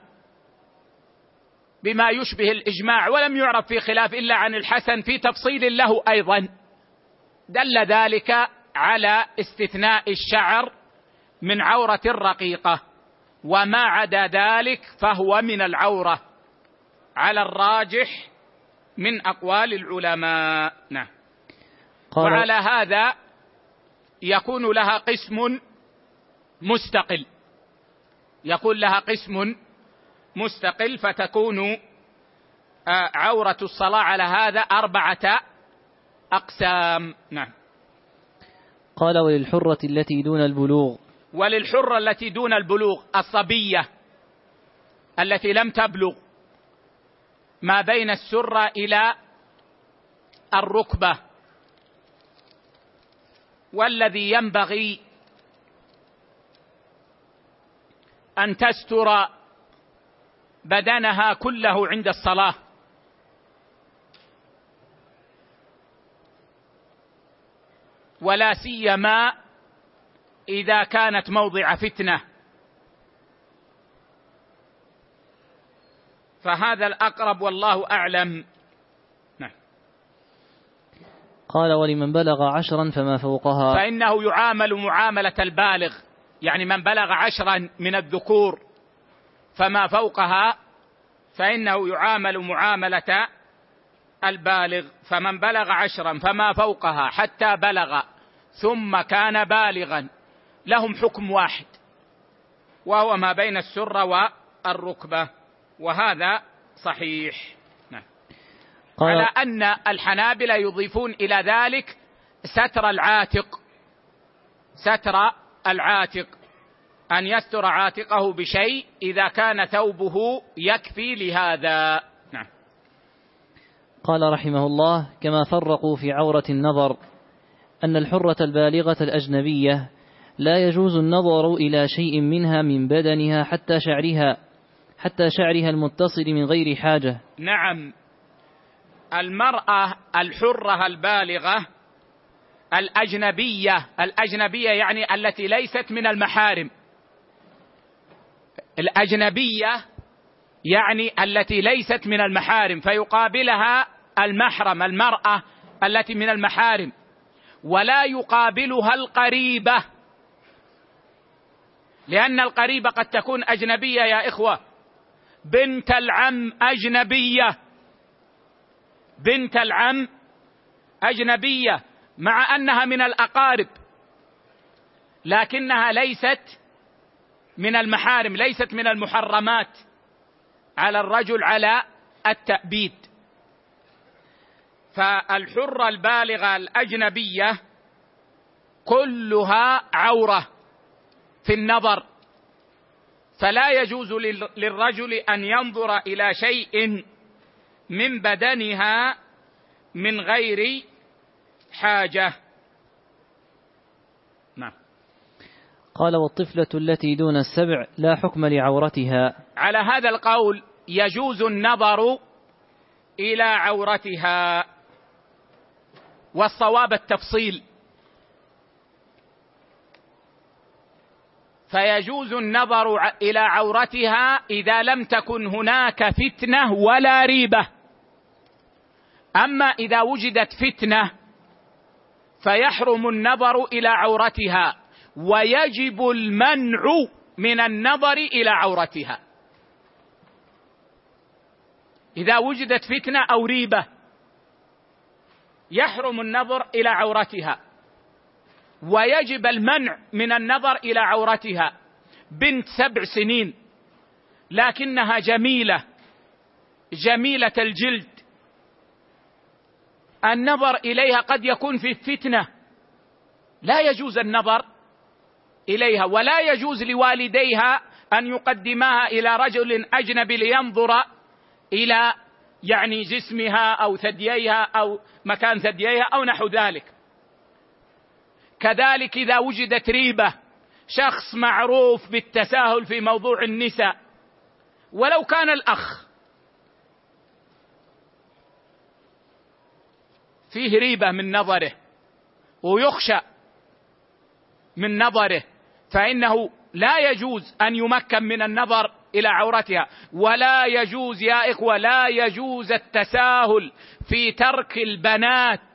بما يشبه الإجماع ولم يعرف في خلاف إلا عن الحسن في تفصيل له أيضا، دل ذلك على استثناء الشعر من عورة الرقيقة، وما عدا ذلك فهو من العورة على الراجح من أقوال العلماء. نعم. وعلى هذا يكون لها قسم مستقل، يكون لها قسم مستقل، فتكون عورة الصلاة على هذا 4 أقسام. نعم. قال: وللحرة التي دون البلوغ. وللحرة التي دون البلوغ الصبية التي لم تبلغ ما بين السرة إلى الركبة، والذي ينبغي أن تستر بدنها كله عند الصلاة، ولا سيما إذا كانت موضع فتنة، فهذا الأقرب والله أعلم. قال: ولمن بلغ 10 فما فوقها، فإنه يعامل معاملة البالغ، يعني من بلغ 10 من الذكور فما فوقها فإنه يعامل معاملة البالغ. فمن بلغ 10 فما فوقها حتى بلغ ثم كان بالغا لهم حكم واحد، وهو ما بين السرة والركبة، وهذا صحيح. على أن الحنابلة يضيفون إلى ذلك ستر العاتق، أن يستر عاتقه بشيء إذا كان ثوبه يكفي لهذا. نعم. قال رحمه الله: كما فرقوا في عورة النظر أن الحرة البالغة الأجنبية لا يجوز النظر إلى شيء منها من بدنها حتى شعرها المتصل من غير حاجة. نعم، المرأة الحرة البالغة الأجنبية يعني التي ليست من المحارم، الأجنبية يعني التي ليست من المحارم، فيقابلها المحرم المرأة التي من المحارم، ولا يقابلها القريبة، لأن القريبة قد تكون أجنبية يا إخوة. بنت العم أجنبية، بنت العم أجنبية مع أنها من الأقارب، لكنها ليست من المحارم، ليست من المحرمات على الرجل على التأبيد. فالحرة البالغة الأجنبية كلها عورة في النظر، فلا يجوز للرجل أن ينظر إلى شيء من بدنها من غير حاجة. نعم. قال: والطفلة التي دون 7 لا حكم لعورتها. على هذا القول يجوز النظر إلى عورتها، والصواب التفصيل، فيجوز النظر إلى عورتها إذا لم تكن هناك فتنة ولا ريبة. أما إذا وجدت فتنة فيحرم النظر إلى عورتها، ويجب المنع من النظر إلى عورتها. إذا وجدت فتنة أو ريبة يحرم النظر إلى عورتها، ويجب المنع من النظر إلى عورتها. بنت 7 سنين لكنها جميلة الجلد، النظر إليها قد يكون في فتنة، لا يجوز النظر إليها، ولا يجوز لوالديها أن يقدماها إلى رجل أجنبي لينظر إلى يعني جسمها أو ثدييها أو مكان ثدييها أو نحو ذلك. كذلك إذا وجدت ريبة، شخص معروف بالتساهل في موضوع النساء، ولو كان الأخ فيه ريبة من نظره ويخشى من نظره، فإنه لا يجوز أن يمكن من النظر إلى عورتها. ولا يجوز يا إخوة، لا يجوز التساهل في ترك البنات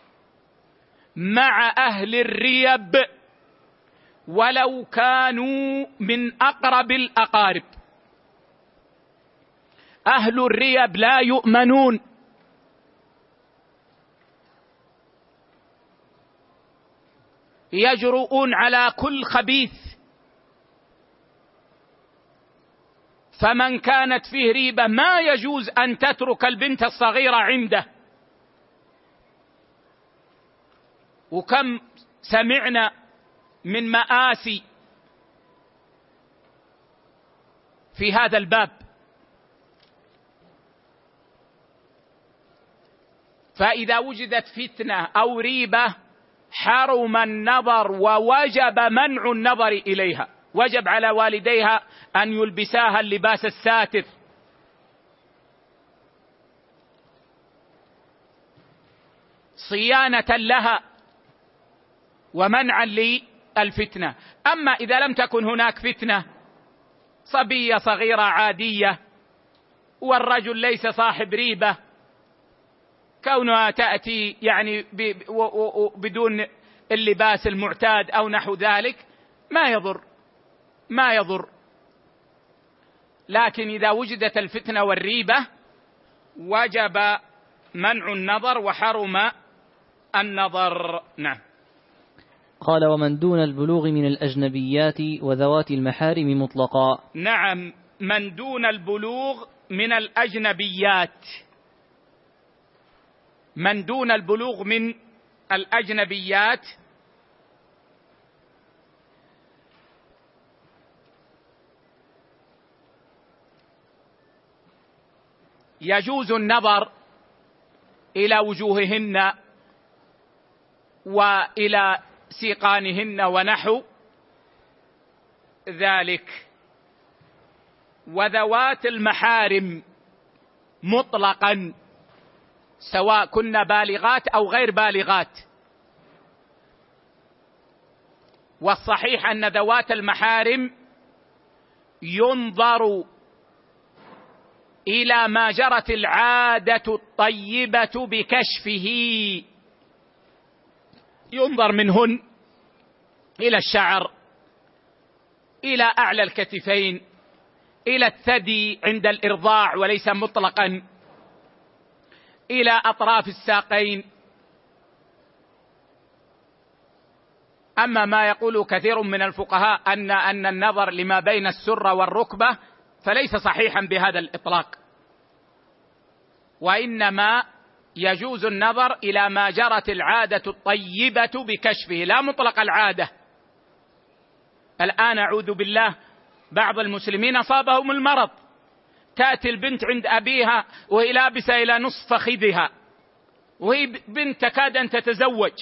مع أهل الريب ولو كانوا من أقرب الأقارب. أهل الريب لا يؤمنون، يجرؤون على كل خبيث، فمن كانت فيه ريبة ما يجوز أن تترك البنت الصغيرة عنده. وكم سمعنا من مآسي في هذا الباب. فإذا وجدت فتنة أو ريبة حرم النظر ووجب منع النظر إليها، وجب على والديها أن يلبساها اللباس الساتر. صيانة لها ومنعا للفتنة. أما إذا لم تكن هناك فتنة، صبية صغيرة عادية والرجل ليس صاحب ريبة، كونها تأتي يعني بدون اللباس المعتاد أو نحو ذلك ما يضر. لكن إذا وجدت الفتنة والريبة وجب منع النظر وحرم النظر. نعم. قال: ومن دون البلوغ من الأجنبيات وذوات المحارم مطلقا. نعم، من دون البلوغ من الأجنبيات، من دون البلوغ من الأجنبيات يجوز النظر إلى وجوههن وإلى سيقانهن ونحو ذلك. وذوات المحارم مطلقا سواء كن بالغات أو غير بالغات. والصحيح أن ذوات المحارم ينظر إلى ما جرت العادة الطيبة بكشفه، ينظر منهن إلى الشعر، إلى أعلى الكتفين، إلى الثدي عند الإرضاع وليس مطلقا، إلى أطراف الساقين. أما ما يقول كثير من الفقهاء أن النظر لما بين السرة والركبة فليس صحيحا بهذا الإطلاق، وإنما يجوز النظر إلى ما جرت العادة الطيبة بكشفه لا مطلق العادة. الآن أعوذ بالله بعض المسلمين أصابهم المرض، تأتي البنت عند أبيها وهي لابسة إلى نصف فخذها وهي بنت تكاد أن تتزوج،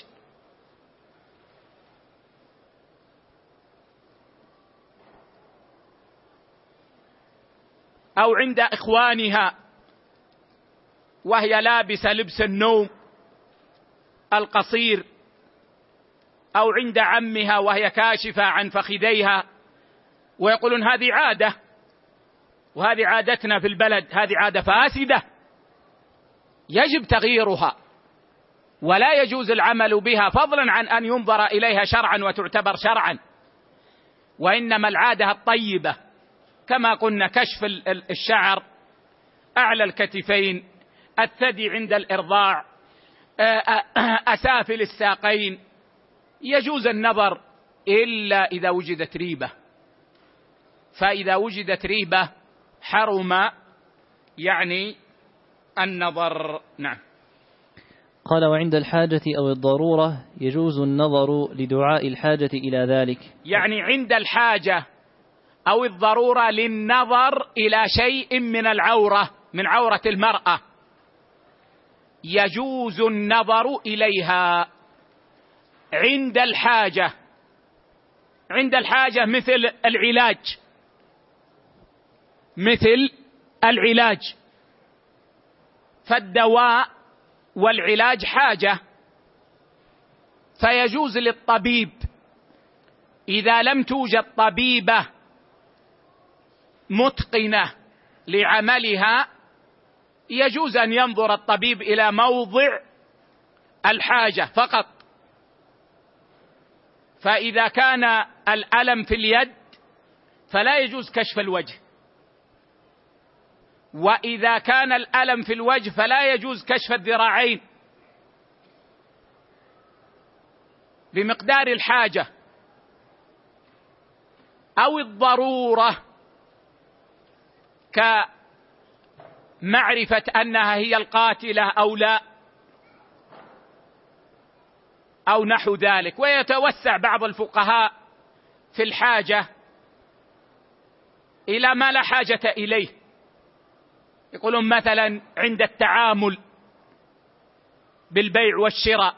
أو عند إخوانها وهي لابسة لبس النوم القصير، أو عند عمها وهي كاشفة عن فخذيها، ويقولون هذه عادة وهذه عادتنا في البلد، هذه عادة فاسدة يجب تغييرها ولا يجوز العمل بها، فضلا عن أن ينظر إليها شرعا وتعتبر شرعا. وإنما العادة الطيبة كما قلنا كشف الشعر، أعلى الكتفين، الثدي عند الإرضاع، أسافل الساقين، يجوز النظر إلا إذا وجدت ريبة، فإذا وجدت ريبة حرم يعني النظر. نعم. قال: وعند الحاجة أو الضرورة يجوز النظر لدعاء الحاجة إلى ذلك. يعني عند الحاجة أو الضرورة للنظر إلى شيء من العورة، من عورة المرأة، يجوز النظر إليها عند الحاجة. عند الحاجة مثل العلاج، فالدواء والعلاج حاجة، فيجوز للطبيب إذا لم توجد طبيبة متقنة لعملها يجوز أن ينظر الطبيب إلى موضع الحاجة فقط. فإذا كان الألم في اليد فلا يجوز كشف الوجه، وإذا كان الألم في الوجه فلا يجوز كشف الذراعين بمقدار الحاجة أو الضرورة كمعرفة أنها هي القاتلة أو لا أو نحو ذلك. ويتوسع بعض الفقهاء في الحاجة إلى ما لا حاجة إليه، يقولون مثلا عند التعامل بالبيع والشراء،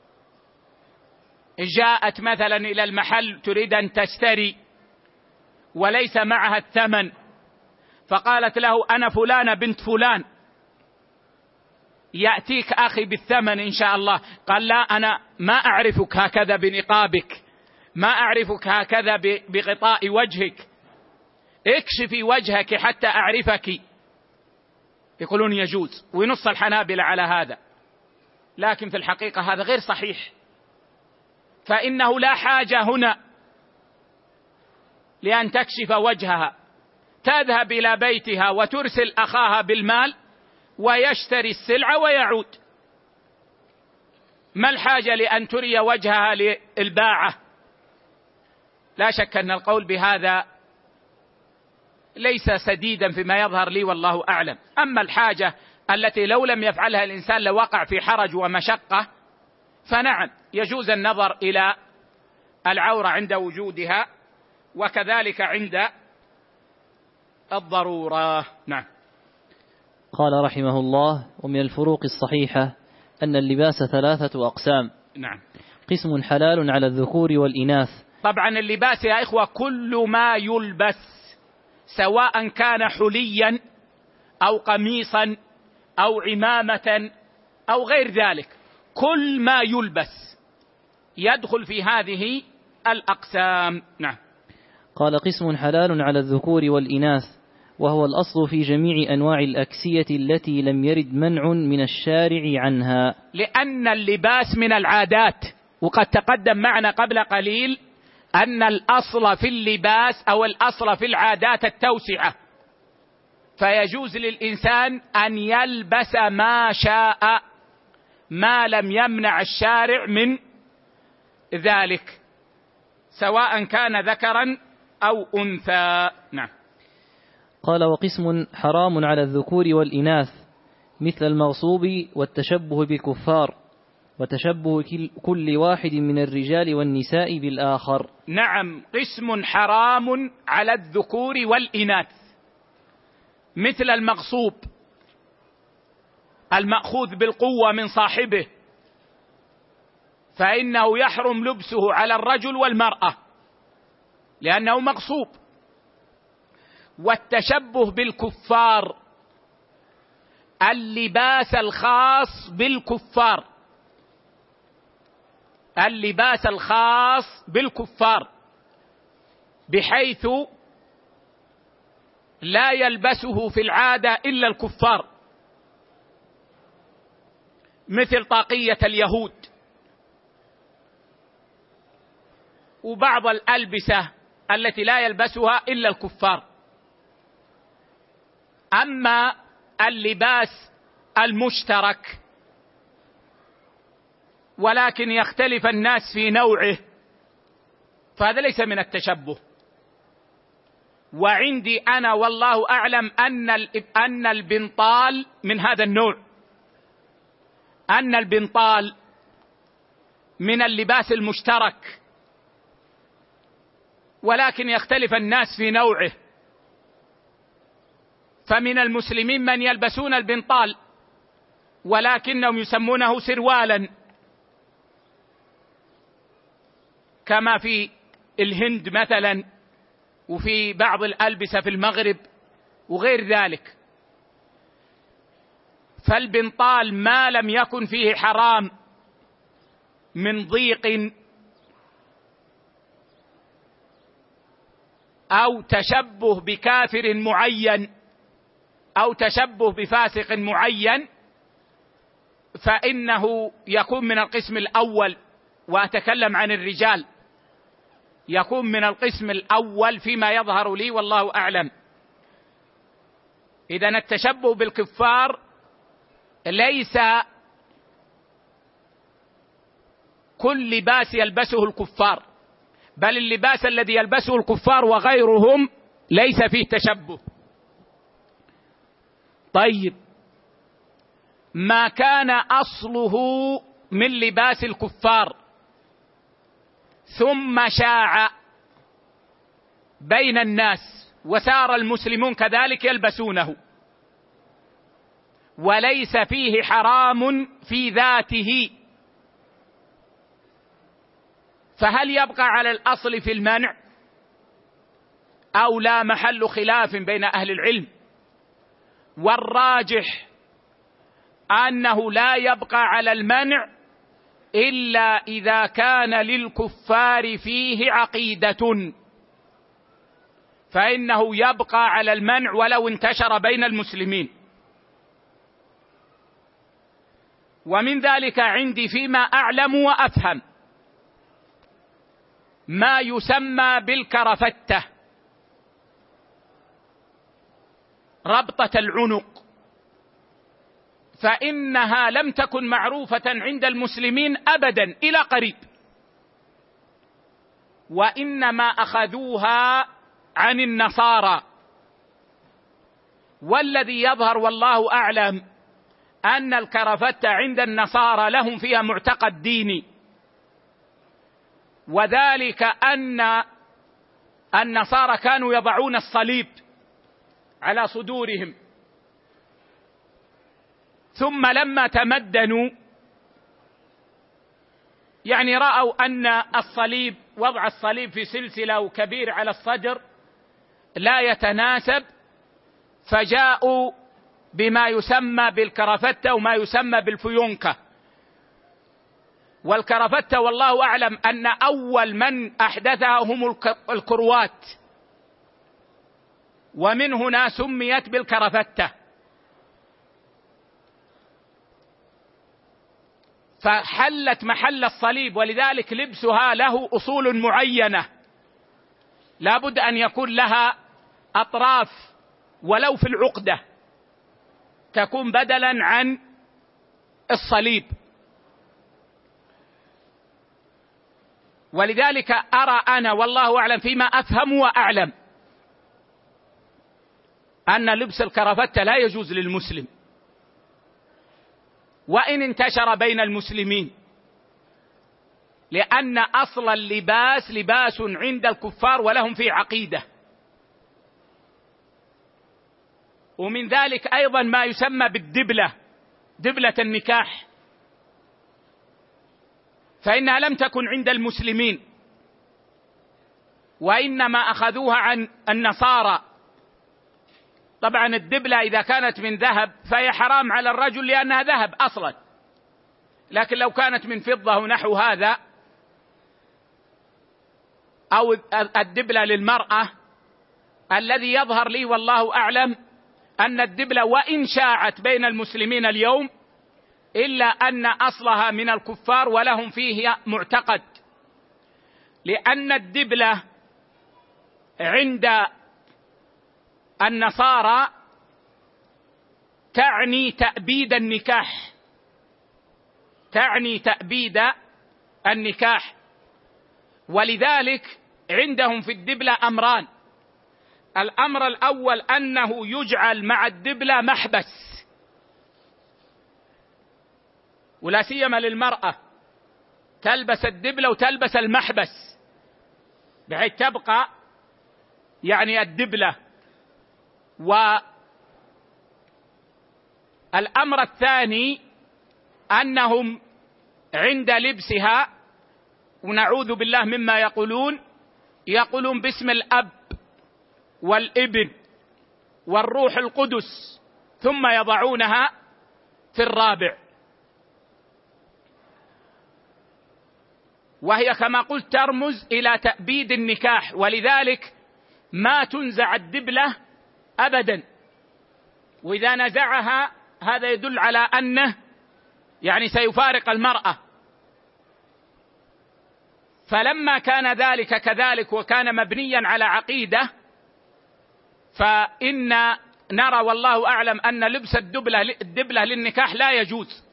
جاءت مثلا إلى المحل تريد أن تشتري وليس معها الثمن، فقالت له أنا فلانة بنت فلان، يأتيك أخي بالثمن إن شاء الله، قال لا أنا ما أعرفك هكذا بنقابك، ما أعرفك هكذا بغطاء وجهك، اكشفي وجهك حتى أعرفك، يقولون يجوز، ونص الحنابلة على هذا. لكن في الحقيقة هذا غير صحيح، فإنه لا حاجة هنا لأن تكشف وجهها، تذهب إلى بيتها وترسل أخاها بالمال ويشتري السلعة ويعود، ما الحاجة لأن تري وجهها للباعة؟ لا شك أن القول بهذا ليس سديدا فيما يظهر لي والله أعلم. أما الحاجة التي لو لم يفعلها الإنسان لوقع في حرج ومشقة فنعم يجوز النظر إلى العورة عند وجودها، وكذلك عند الضرورة. نعم. قال رحمه الله: ومن الفروق الصحيحة أن اللباس 3 أقسام. نعم. قسم حلال على الذكور والإناث. طبعا اللباس يا إخوة كل ما يلبس، سواء كان حليا أو قميصا أو عمامة أو غير ذلك، كل ما يلبس يدخل في هذه الأقسام. نعم. قال: قسم حلال على الذكور والإناث، وهو الأصل في جميع أنواع الأكسية التي لم يرد منع من الشارع عنها، لأن اللباس من العادات، وقد تقدم معنا قبل قليل أن الأصل في اللباس أو الأصل في العادات التوسعة، فيجوز للإنسان أن يلبس ما شاء ما لم يمنع الشارع من ذلك، سواء كان ذكرا أو أنثى. نعم. قال: وقسم حرام على الذكور والإناث، مثل المغصوب والتشبه بالكفار، وتشبه كل واحد من الرجال والنساء بالآخر. نعم، قسم حرام على الذكور والإناث، مثل المغصوب المأخوذ بالقوة من صاحبه، فإنه يحرم لبسه على الرجل والمرأة لأنه مغصوب. والتشبه بالكفار، اللباس الخاص بالكفار، اللباس الخاص بالكفار بحيث لا يلبسه في العادة إلا الكفار، مثل طاقية اليهود وبعض الألبسة التي لا يلبسها إلا الكفار. أما اللباس المشترك ولكن يختلف الناس في نوعه فهذا ليس من التشبه. وعندي أنا والله أعلم أن البنطال من هذا النوع، أن البنطال من اللباس المشترك ولكن يختلف الناس في نوعه، فمن المسلمين من يلبسون البنطال ولكنهم يسمونه سروالا، كما في الهند مثلا وفي بعض الألبسة في المغرب وغير ذلك. فالبنطال ما لم يكن فيه حرام من ضيق أو تشبه بكافر معين أو تشبه بفاسق معين فإنه يكون من القسم الأول، وأتكلم عن الرجال، يكون من القسم الأول فيما يظهر لي والله أعلم. إذن التشبه بالكفار ليس كل لباس يلبسه الكفار، بل اللباس الذي يلبسه الكفار وغيرهم ليس فيه تشبه. طيب، ما كان أصله من لباس الكفار ثم شاع بين الناس وسار المسلمون كذلك يلبسونه وليس فيه حرام في ذاته، فهل يبقى على الأصل في المنع أو لا؟ محل خلاف بين أهل العلم، والراجح أنه لا يبقى على المنع إلا إذا كان للكفار فيه عقيدة، فإنه يبقى على المنع ولو انتشر بين المسلمين. ومن ذلك عندي فيما أعلم وأفهم ما يسمى بالكرفتة، ربطة العنق، فإنها لم تكن معروفة عند المسلمين أبدا إلى قريب، وإنما أخذوها عن النصارى. والذي يظهر والله أعلم أن الكرفتة عند النصارى لهم فيها معتقد ديني، وذلك أن النصارى كانوا يضعون الصليب على صدورهم، ثم لما تمدنوا يعني رأوا أن الصليب، وضع الصليب في سلسلة وكبير على الصدر لا يتناسب، فجاءوا بما يسمى بالكرفتة وما يسمى بالفيونكة. والكرفتة والله أعلم أن أول من أحدثها هم الكروات، ومن هنا سميت بالكرفتة. فحلت محل الصليب، ولذلك لبسها له أصول معينة، لا بد أن يكون لها أطراف ولو في العقدة تكون بدلا عن الصليب. ولذلك أرى أنا والله أعلم فيما أفهم وأعلم أن لبس الكرفتة لا يجوز للمسلم وإن انتشر بين المسلمين، لأن أصل اللباس لباس عند الكفار ولهم فيه عقيدة. ومن ذلك أيضا ما يسمى بالدبلة، دبلة النكاح، فإنها لم تكن عند المسلمين وإنما أخذوها عن النصارى. طبعا الدبلة إذا كانت من ذهب فهي حرام على الرجل لأنها ذهب أصلا، لكن لو كانت من فضة ونحو هذا، أو الدبلة للمرأة، الذي يظهر لي والله أعلم أن الدبلة وإن شاعت بين المسلمين اليوم إلا أن أصلها من الكفار ولهم فيه معتقد، لأن الدبلة عند النصارى تعني تأبيد النكاح، تعني تأبيد النكاح. ولذلك عندهم في الدبلة أمران: الأمر الأول أنه يجعل مع الدبلة محبس، ولا سيما للمرأة تلبس الدبلة وتلبس المحبس بحيث تبقى يعني الدبلة. والأمر الثاني أنهم عند لبسها، ونعوذ بالله مما يقولون باسم الأب والابن والروح القدس، ثم يضعونها في الرابع، وهي كما قلت ترمز إلى تأبيد النكاح، ولذلك ما تنزع الدبلة أبدا، وإذا نزعها هذا يدل على أنه يعني سيفارق المرأة. فلما كان ذلك كذلك وكان مبنيا على عقيدة، فإن نرى والله أعلم أن لبس الدبلة للنكاح لا يجوز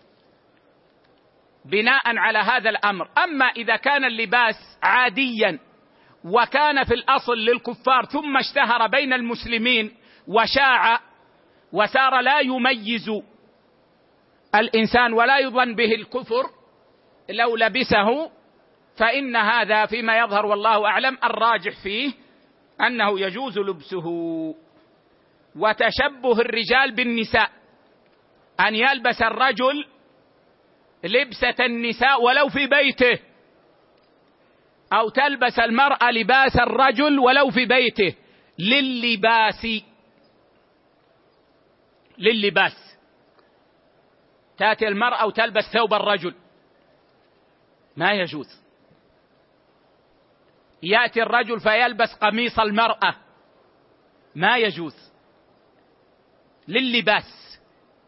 بناء على هذا الأمر. أما إذا كان اللباس عاديا وكان في الأصل للكفار ثم اشتهر بين المسلمين وشاع وصار لا يميز الإنسان ولا يظن به الكفر لو لبسه، فإن هذا فيما يظهر والله أعلم الراجح فيه أنه يجوز لبسه. وتشبه الرجال بالنساء، أن يلبس الرجل لبسة النساء ولو في بيته، أو تلبس المرأة لباس الرجل ولو في بيته، للباس تأتي المرأة وتلبس ثوب الرجل، ما يجوز. يأتي الرجل فيلبس قميص المرأة، ما يجوز لللباس.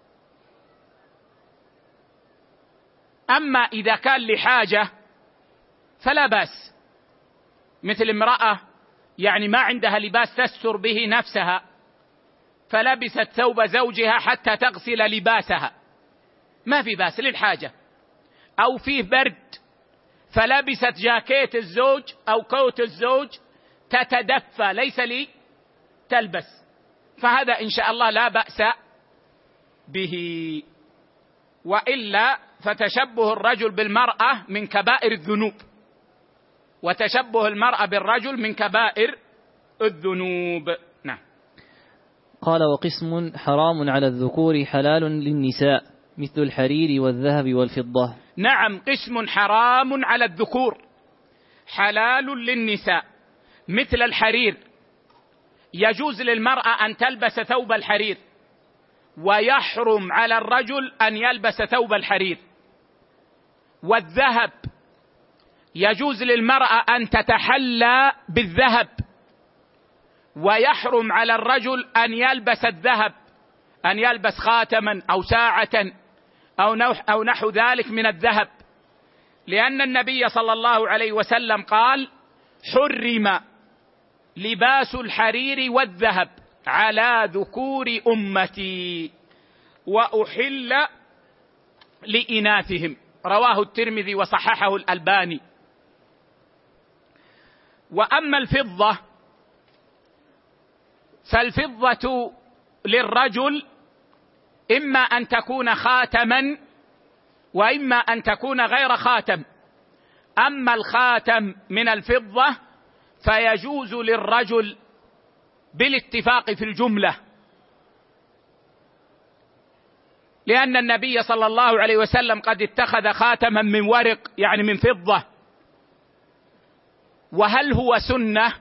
أما إذا كان لحاجة فلا بأس، مثل امرأة يعني ما عندها لباس تستر به نفسها فلبست ثوب زوجها حتى تغسل لباسها، ما في بأس للحاجة. أو فيه برد فلبست جاكيت الزوج أو كوت الزوج تتدفى ليس لي تلبس، فهذا إن شاء الله لا بأس به. وإلا فتشبه الرجل بالمرأة من كبائر الذنوب، وتشبه المرأة بالرجل من كبائر الذنوب. نعم. قال: وقسم حرام على الذكور حلال للنساء مثل الحرير والذهب والفضة. نعم، قسم حرام على الذكور حلال للنساء مثل الحرير، يجوز للمرأة أن تلبس ثوب الحرير، ويحرم على الرجل أن يلبس ثوب الحرير. والذهب، يجوز للمرأة أن تتحلى بالذهب، ويحرم على الرجل أن يلبس الذهب، أن يلبس خاتما أو ساعة أو نحو ذلك من الذهب، لأن النبي صلى الله عليه وسلم قال: حرم لباس الحرير والذهب على ذكور أمتي وأحل لإناثهم، رواه الترمذي وصححه الألباني. وأما الفضة فالفضة للرجل إما أن تكون خاتما وإما أن تكون غير خاتم. أما الخاتم من الفضة فيجوز للرجل بالاتفاق في الجملة، لأن النبي صلى الله عليه وسلم قد اتخذ خاتما من ورق يعني من فضة. وهل هو سنة؟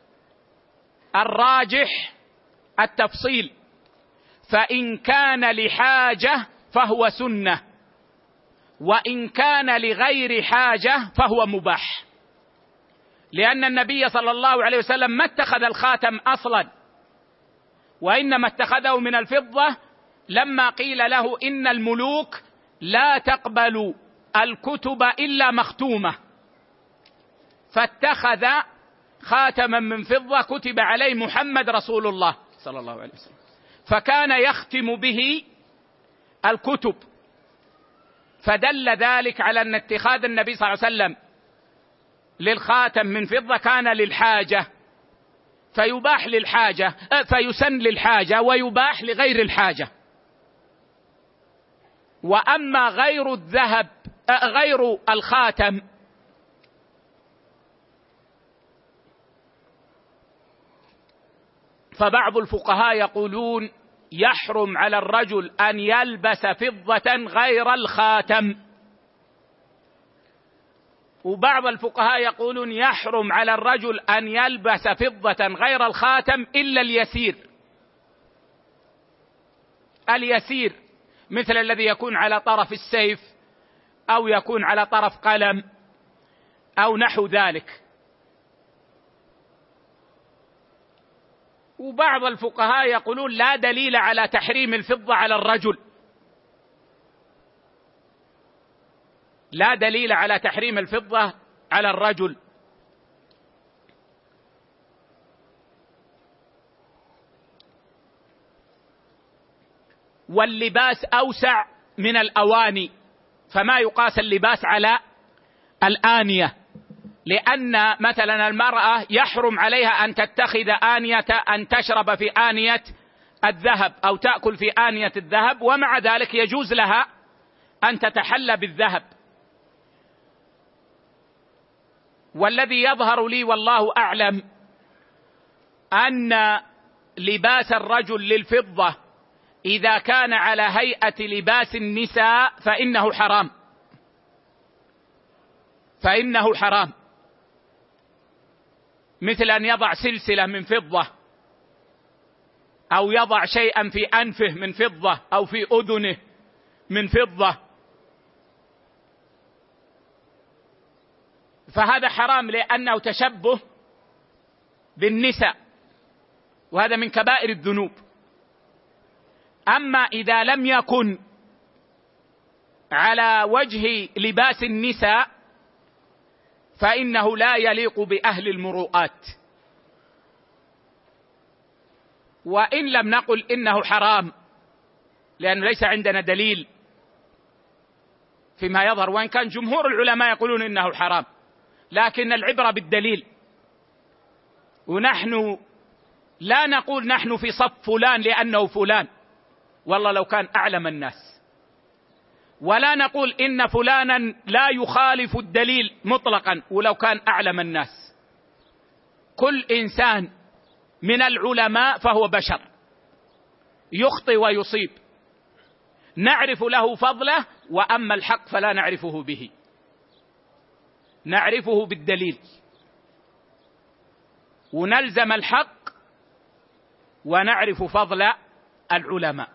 الراجح التفصيل، فإن كان لحاجة فهو سنة، وإن كان لغير حاجة فهو مباح، لأن النبي صلى الله عليه وسلم ما اتخذ الخاتم أصلا، وإنما اتخذه من الفضة لما قيل له إن الملوك لا تقبل الكتب إلا مختومة، فاتخذ خاتما من فضة كتب عليه محمد رسول الله صلى الله عليه وسلم، فكان يختم به الكتب، فدل ذلك على أن اتخاذ النبي صلى الله عليه وسلم للخاتم من فضة كان للحاجة، فيباح للحاجة، فيسن للحاجة ويباح لغير الحاجة. وأما غير الذهب غير الخاتم فبعض الفقهاء يقولون يحرم على الرجل أن يلبس فضة غير الخاتم، وبعض الفقهاء يقولون يحرم على الرجل أن يلبس فضة غير الخاتم إلا اليسير، اليسير مثل الذي يكون على طرف السيف أو يكون على طرف قلم أو نحو ذلك. وبعض الفقهاء يقولون لا دليل على تحريم الفضة على الرجل، لا دليل على تحريم الفضة على الرجل. واللباس أوسع من الأواني، فما يقاس اللباس على الآنية، لأن مثلا المرأة يحرم عليها أن تتخذ آنية أن تشرب في آنية الذهب أو تأكل في آنية الذهب، ومع ذلك يجوز لها أن تتحلى بالذهب. والذي يظهر لي والله أعلم أن لباس الرجل للفضة إذا كان على هيئة لباس النساء فإنه حرام، فإنه حرام، مثل أن يضع سلسلة من فضة أو يضع شيئا في أنفه من فضة أو في أذنه من فضة فهذا حرام لأنه تشبه بالنساء، وهذا من كبائر الذنوب. أما إذا لم يكن على وجه لباس النساء فإنه لا يليق بأهل المروءات. وإن لم نقل إنه حرام لأنه ليس عندنا دليل فيما يظهر، وإن كان جمهور العلماء يقولون إنه حرام، لكن العبرة بالدليل. ونحن لا نقول نحن في صف فلان لأنه فلان، والله لو كان أعلم الناس، ولا نقول إن فلانا لا يخالف الدليل مطلقا ولو كان أعلم الناس. كل إنسان من العلماء فهو بشر يخطئ ويصيب، نعرف له فضله، وأما الحق فلا نعرفه به، نعرفه بالدليل، ونلزم الحق ونعرف فضل العلماء.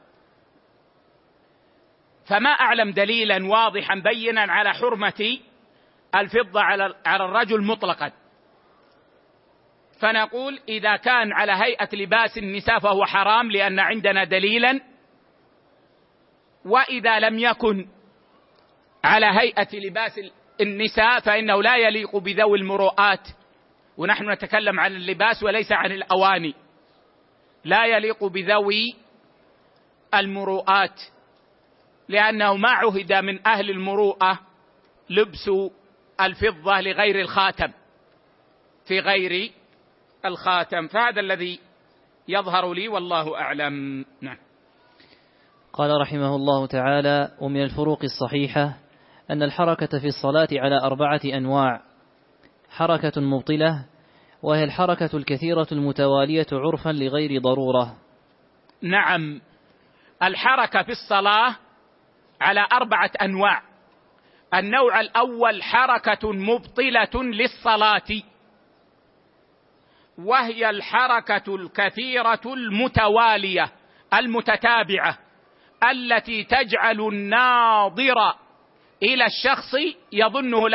فما أعلم دليلا واضحا بينا على حرمة الفضة على الرجل مطلقا، فنقول إذا كان على هيئة لباس النساء فهو حرام لأن عندنا دليلا، وإذا لم يكن على هيئة لباس النساء فإنه لا يليق بذوي المروءات، ونحن نتكلم عن اللباس وليس عن الأواني، لا يليق بذوي المروءات، لأنه ما عهد من أهل المروءة لبس الفضة لغير الخاتم في غير الخاتم. فهذا الذي يظهر لي والله أعلم. نعم. قال رحمه الله تعالى: ومن الفروق الصحيحة أن الحركة في الصلاة على 4 أنواع: حركة مبطلة، وهي الحركة الكثيرة المتوالية عرفا لغير ضرورة. نعم، الحركة في الصلاة على 4 أنواع. النوع الأول حركة مبطلة للصلاة، وهي الحركة الكثيرة المتوالية المتتابعة التي تجعل الناظر إلى الشخص يظنه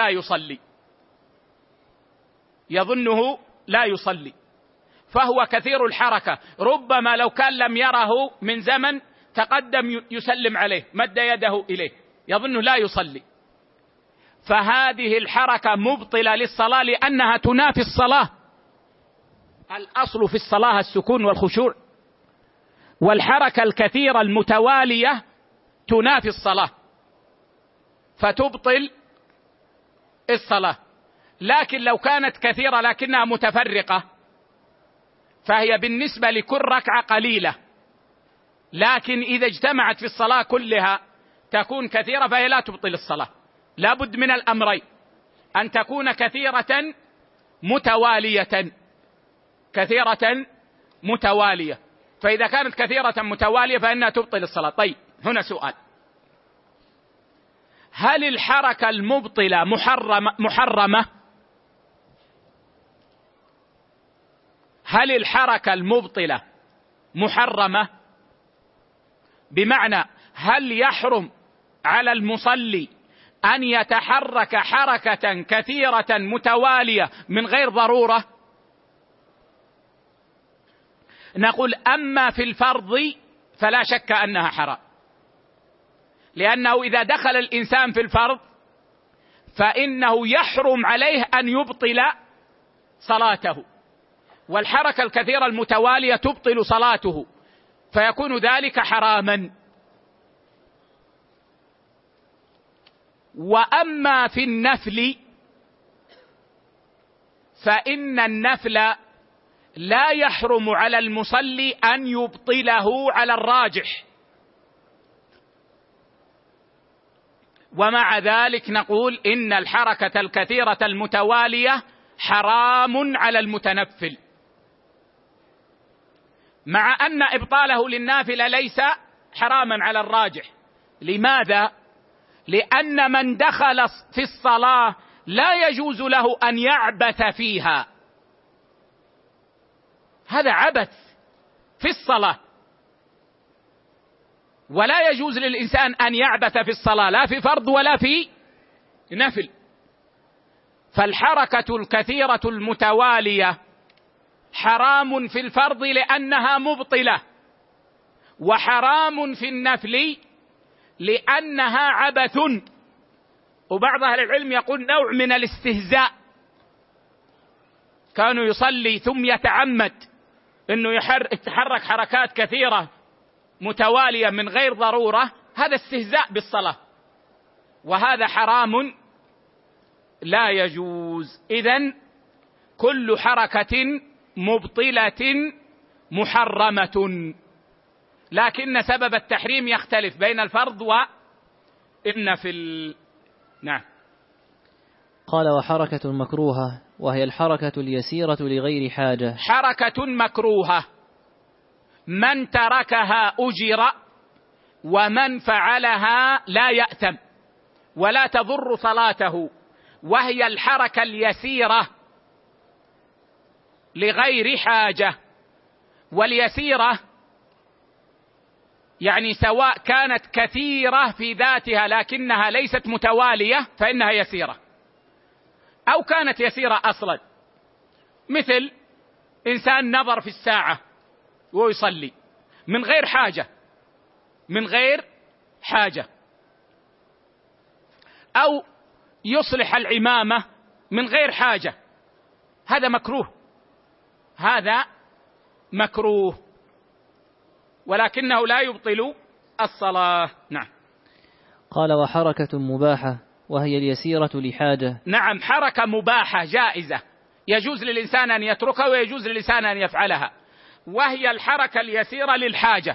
لا يصلي، فهو كثير الحركة، ربما لو كان لم يره من زمن تقدم يسلم عليه، مد يده إليه، يظنه لا يصلي. فهذه الحركة مبطلة للصلاة لأنها تنافي الصلاة. الأصل في الصلاة السكون والخشوع، والحركة الكثيرة المتوالية تنافي الصلاة فتبطل الصلاة. لكن لو كانت كثيرة لكنها متفرقة فهي بالنسبة لكل ركعة قليلة، لكن إذا اجتمعت في الصلاة كلها تكون كثيرة فهي لا تبطل الصلاة. لابد من الأمرين: أن تكون كثيرة متوالية، فإذا كانت كثيرة متوالية فإنها تبطل الصلاة. طيب، هنا سؤال: هل الحركة المبطلة محرمة؟ هل الحركة المبطلة محرمة؟ بمعنى هل يحرم على المصلي أن يتحرك حركة كثيرة متوالية من غير ضرورة؟ نقول: أما في الفرض فلا شك أنها حرام، لأنه إذا دخل الإنسان في الفرض فإنه يحرم عليه أن يبطل صلاته، والحركة الكثيرة المتوالية تبطل صلاته، فيكون ذلك حراما. وأما في النفل فإن النفل لا يحرم على المصلي أن يبطله على الراجح، ومع ذلك نقول إن الحركة الكثيرة المتوالية حرام على المتنفل، مع أن إبطاله للنافلة ليس حراما على الراجح. لماذا؟ لأن من دخل في الصلاة لا يجوز له أن يعبث فيها، هذا عبث في الصلاة. ولا يجوز للإنسان أن يعبث في الصلاة لا في فرض ولا في نفل. فالحركة الكثيرة المتوالية حرام في الفرض لأنها مبطلة، وحرام في النفل لأنها عبث. وبعض أهل العلم يقول نوع من الاستهزاء، كانوا يصلي ثم يتعمد أنه يتحرك حركات كثيرة متوالية من غير ضرورة، هذا استهزاء بالصلاة، وهذا حرام لا يجوز. إذن كل حركة مبطلة محرمة، لكن سبب التحريم يختلف بين الفرض والنفل. نعم. قال وحركة مكروهة وهي الحركة اليسيرة لغير حاجة. حركة مكروهة من تركها أجر، ومن فعلها لا يأثم ولا تضر صلاته، وهي الحركة اليسيرة لغير حاجة. واليسيرة يعني سواء كانت كثيرة في ذاتها لكنها ليست متوالية فإنها يسيرة، أو كانت يسيرة أصلا، مثل إنسان نظر في الساعة ويصلي من غير حاجة، أو يصلح العمامة من غير حاجة، هذا مكروه ولكنه لا يبطل الصلاة. نعم. قال وحركة مباحة وهي اليسيرة لحاجة. نعم، حركة مباحة جائزة يجوز للإنسان أن يتركها ويجوز للإنسان أن يفعلها، وهي الحركة اليسيرة للحاجة،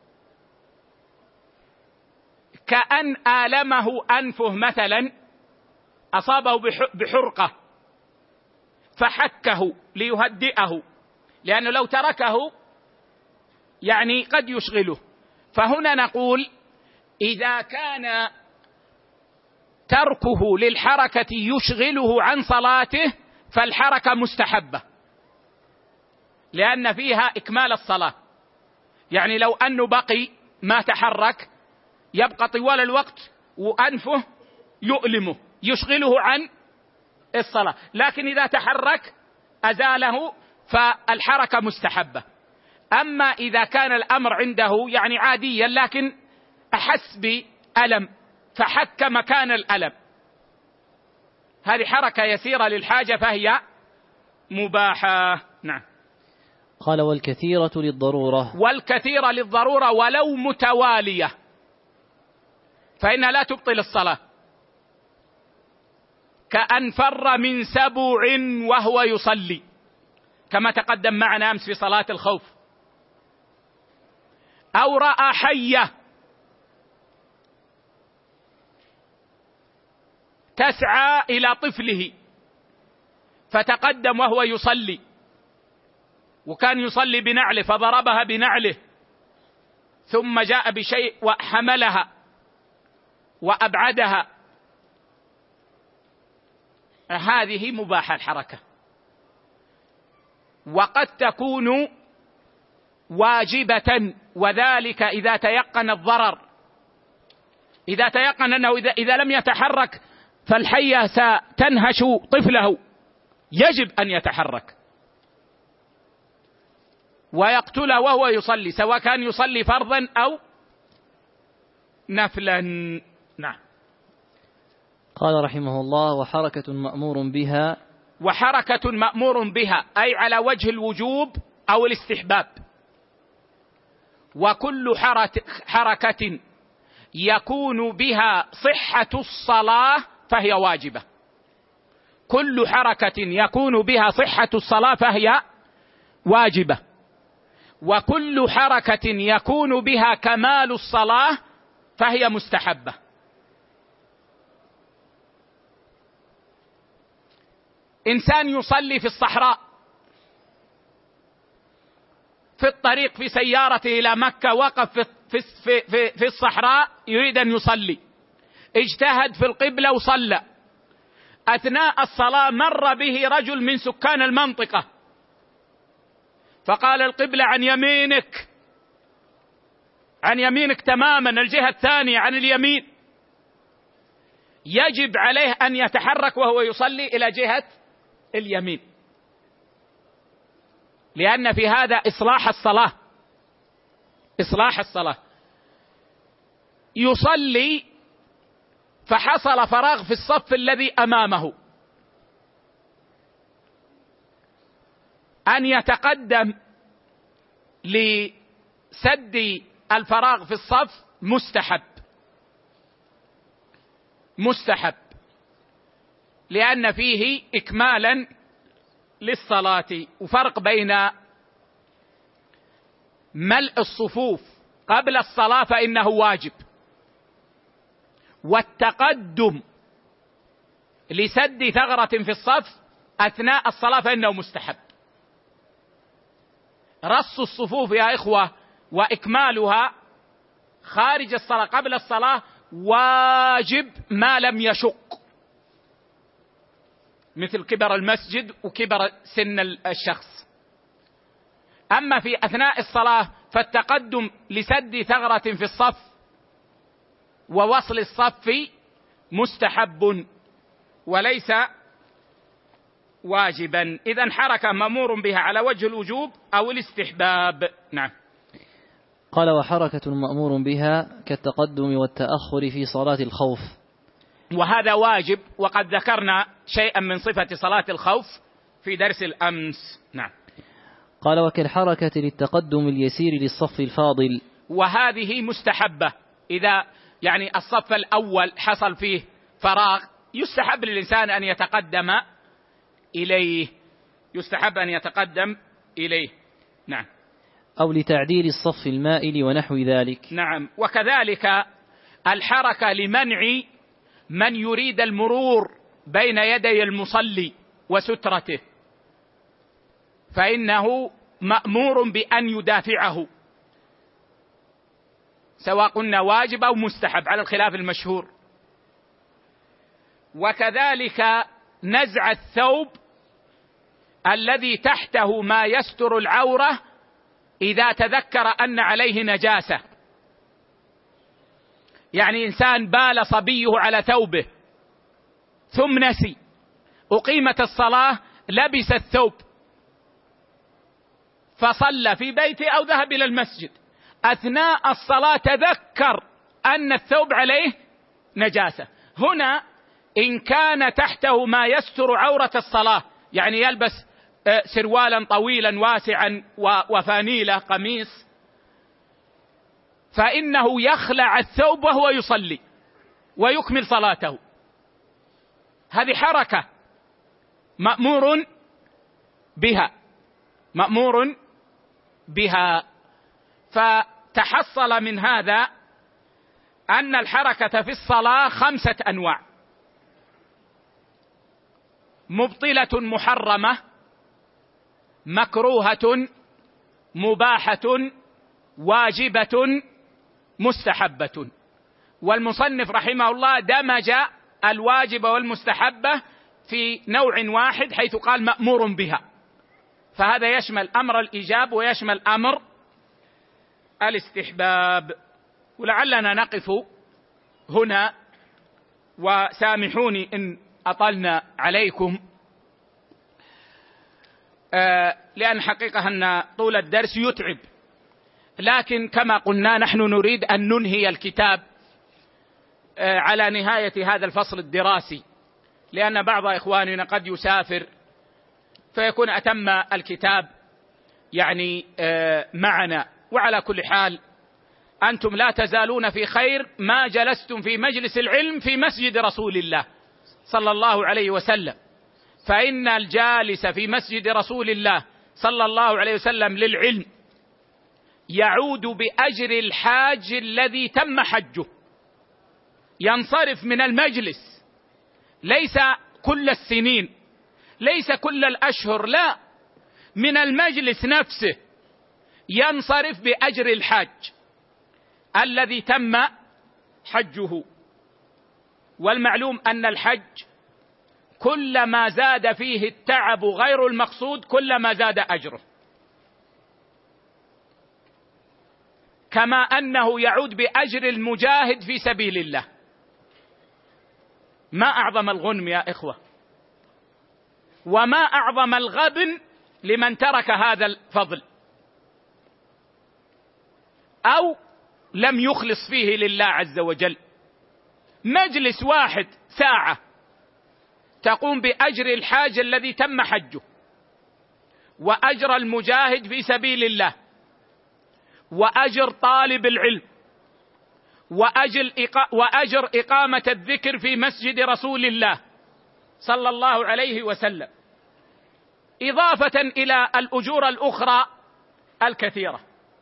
كأن آلمه أنفه مثلا، أصابه بحرقة فحكه ليهدئه، لأنه لو تركه يعني قد يشغله. فهنا نقول إذا كان تركه للحركة يشغله عن صلاته فالحركة مستحبة، لأن فيها إكمال الصلاة. يعني لو أنه بقي ما تحرك يبقى طوال الوقت وأنفه يؤلمه يشغله عن الصلاة، لكن إذا تحرك أزاله فالحركة مستحبة. أما إذا كان الأمر عنده يعني عاديا لكن أحس بألم فحك مكان الألم، هذه حركة يسيرة للحاجة فهي مباحة. نعم. قال والكثيرة للضرورة. والكثيرة للضرورة ولو متوالية فإنها لا تبطل الصلاة، كأن فر من سبع وهو يصلي كما تقدم معنا أمس في صلاة الخوف، أو رأى حية تسعى إلى طفله فتقدم وهو يصلي وكان يصلي بنعله فضربها بنعله ثم جاء بشيء وحملها وأبعدها، هذه مباحة الحركة. وقد تكون واجبة، وذلك إذا تيقن الضرر، إذا تيقن أنه إذا لم يتحرك فالحية ستنهش طفله يجب أن يتحرك ويقتله وهو يصلي، سواء كان يصلي فرضا أو نفلا. نعم. قال رحمه الله وحركة مأمور بها. وحركة مأمور بها أي على وجه الوجوب أو الاستحباب. وكل حركة يكون بها صحة الصلاة فهي واجبة. كل حركة يكون بها صحة الصلاة فهي واجبة، وكل حركة يكون بها كمال الصلاة فهي مستحبة. إنسان يصلي في الصحراء في الطريق في سيارته إلى مكة، وقف في الصحراء يريد أن يصلي، اجتهد في القبلة وصلى، أثناء الصلاة مر به رجل من سكان المنطقة فقال القبلة عن يمينك، عن يمينك تماما، الجهة الثانية عن اليمين، يجب عليه أن يتحرك وهو يصلي إلى جهة اليمين، لأن في هذا إصلاح الصلاة. يصلي فحصل فراغ في الصف الذي أمامه، أن يتقدم لسد الفراغ في الصف مستحب، لأن فيه إكمالا للصلاة. وفرق بين ملء الصفوف قبل الصلاة فإنه واجب، والتقدم لسد ثغرة في الصف أثناء الصلاة فإنه مستحب. رص الصفوف يا إخوة وإكمالها خارج الصلاة قبل الصلاة واجب ما لم يشق، مثل كبر المسجد وكبر سن الشخص. أما في أثناء الصلاة فالتقدم لسد ثغرة في الصف ووصل الصف مستحب وليس واجبا. إذن حركة مأمور بها على وجه الوجوب أو الاستحباب. نعم. قال: وحركة مأمور بها كالتقدم والتأخر في صلاة الخوف. وهذا واجب، وقد ذكرنا شيئا من صفة صلاة الخوف في درس الأمس. نعم. قال: وكالحركة للتقدم اليسير للصف الفاضل. وهذه مستحبة، إذا يعني الصف الأول حصل فيه فراغ يستحب للإنسان أن يتقدم إليه. نعم. أو لتعديل الصف المائل ونحو ذلك. نعم. وكذلك الحركة لمنع من يريد المرور بين يدي المصلي وسترته، فإنه مأمور بأن يدافعه، سواء قلنا واجب أو مستحب على الخلاف المشهور. وكذلك نزع الثوب الذي تحته ما يستر العورة إذا تذكر أن عليه نجاسة، يعني إنسان بال صبيه على ثوبه ثم نسي، أقيمت الصلاة، لبس الثوب فصلى في بيته أو ذهب إلى المسجد، أثناء الصلاة تذكر أن الثوب عليه نجاسة. هنا إن كان تحته ما يستر عورة الصلاة، يعني يلبس سروالا طويلا واسعا وفانيلة قميص، فإنه يخلع الثوب وهو يصلي ويكمل صلاته. هذه حركة مأمور بها. فتحصل من هذا أن الحركة في الصلاة 5 أنواع: مبطلة محرمة، مكروهة، مباحة، واجبة، مستحبة. والمصنف رحمه الله دمج الواجب والمستحبة في نوع واحد حيث قال مأمور بها، فهذا يشمل أمر الإيجاب ويشمل أمر الاستحباب. ولعلنا نقف هنا، وسامحوني إن أطلنا عليكم، لأن حقيقة أن طول الدرس يتعب، لكن كما قلنا نحن نريد أن ننهي الكتاب على نهاية هذا الفصل الدراسي، لأن بعض إخواننا قد يسافر فيكون أتم الكتاب يعني معنا. وعلى كل حال أنتم لا تزالون في خير ما جلستم في مجلس العلم في مسجد رسول الله صلى الله عليه وسلم، فإن الجالس في مسجد رسول الله صلى الله عليه وسلم للعلم يعود بأجر الحاج الذي تم حجه، ينصرف من المجلس ليس كل السنين، ليس كل الأشهر، لا، من المجلس نفسه ينصرف بأجر الحاج الذي تم حجه. والمعلوم أن الحج كلما زاد فيه التعب غير المقصود كلما زاد أجره. كما أنه يعود بأجر المجاهد في سبيل الله. ما أعظم الغنم يا إخوة، وما أعظم الغبن لمن ترك هذا الفضل أو لم يخلص فيه لله عز وجل. مجلس واحد ساعة تقوم بأجر الحاج الذي تم حجه، وأجر المجاهد في سبيل الله، وأجر طالب العلم، وأجر إقامة الذكر في مسجد رسول الله صلى الله عليه وسلم، إضافة إلى الأجور الأخرى الكثيرة.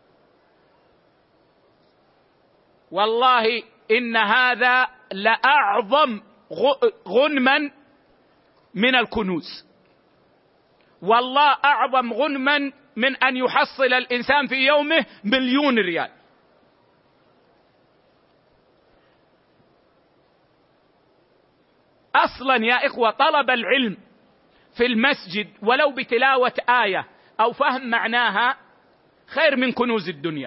والله إن هذا لأعظم غنما من الكنوز، والله أعظم غنما من أن يحصل الإنسان في يومه 1,000,000 ريال. أصلا يا إخوة طلب العلم في المسجد ولو بتلاوة آية أو فهم معناها خير من كنوز الدنيا.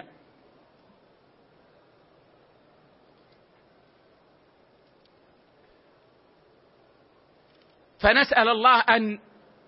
فنسأل الله أن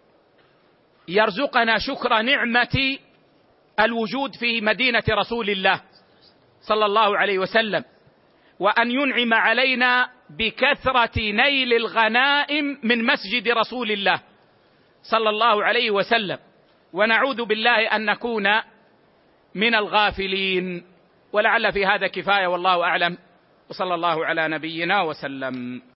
يرزقنا شكر نعمة الوجود في مدينة رسول الله صلى الله عليه وسلم، وأن ينعم علينا بكثرة نيل الغنائم من مسجد رسول الله صلى الله عليه وسلم، ونعوذ بالله أن نكون من الغافلين. ولعل في هذا كفاية، والله أعلم، وصلى الله على نبينا وسلم.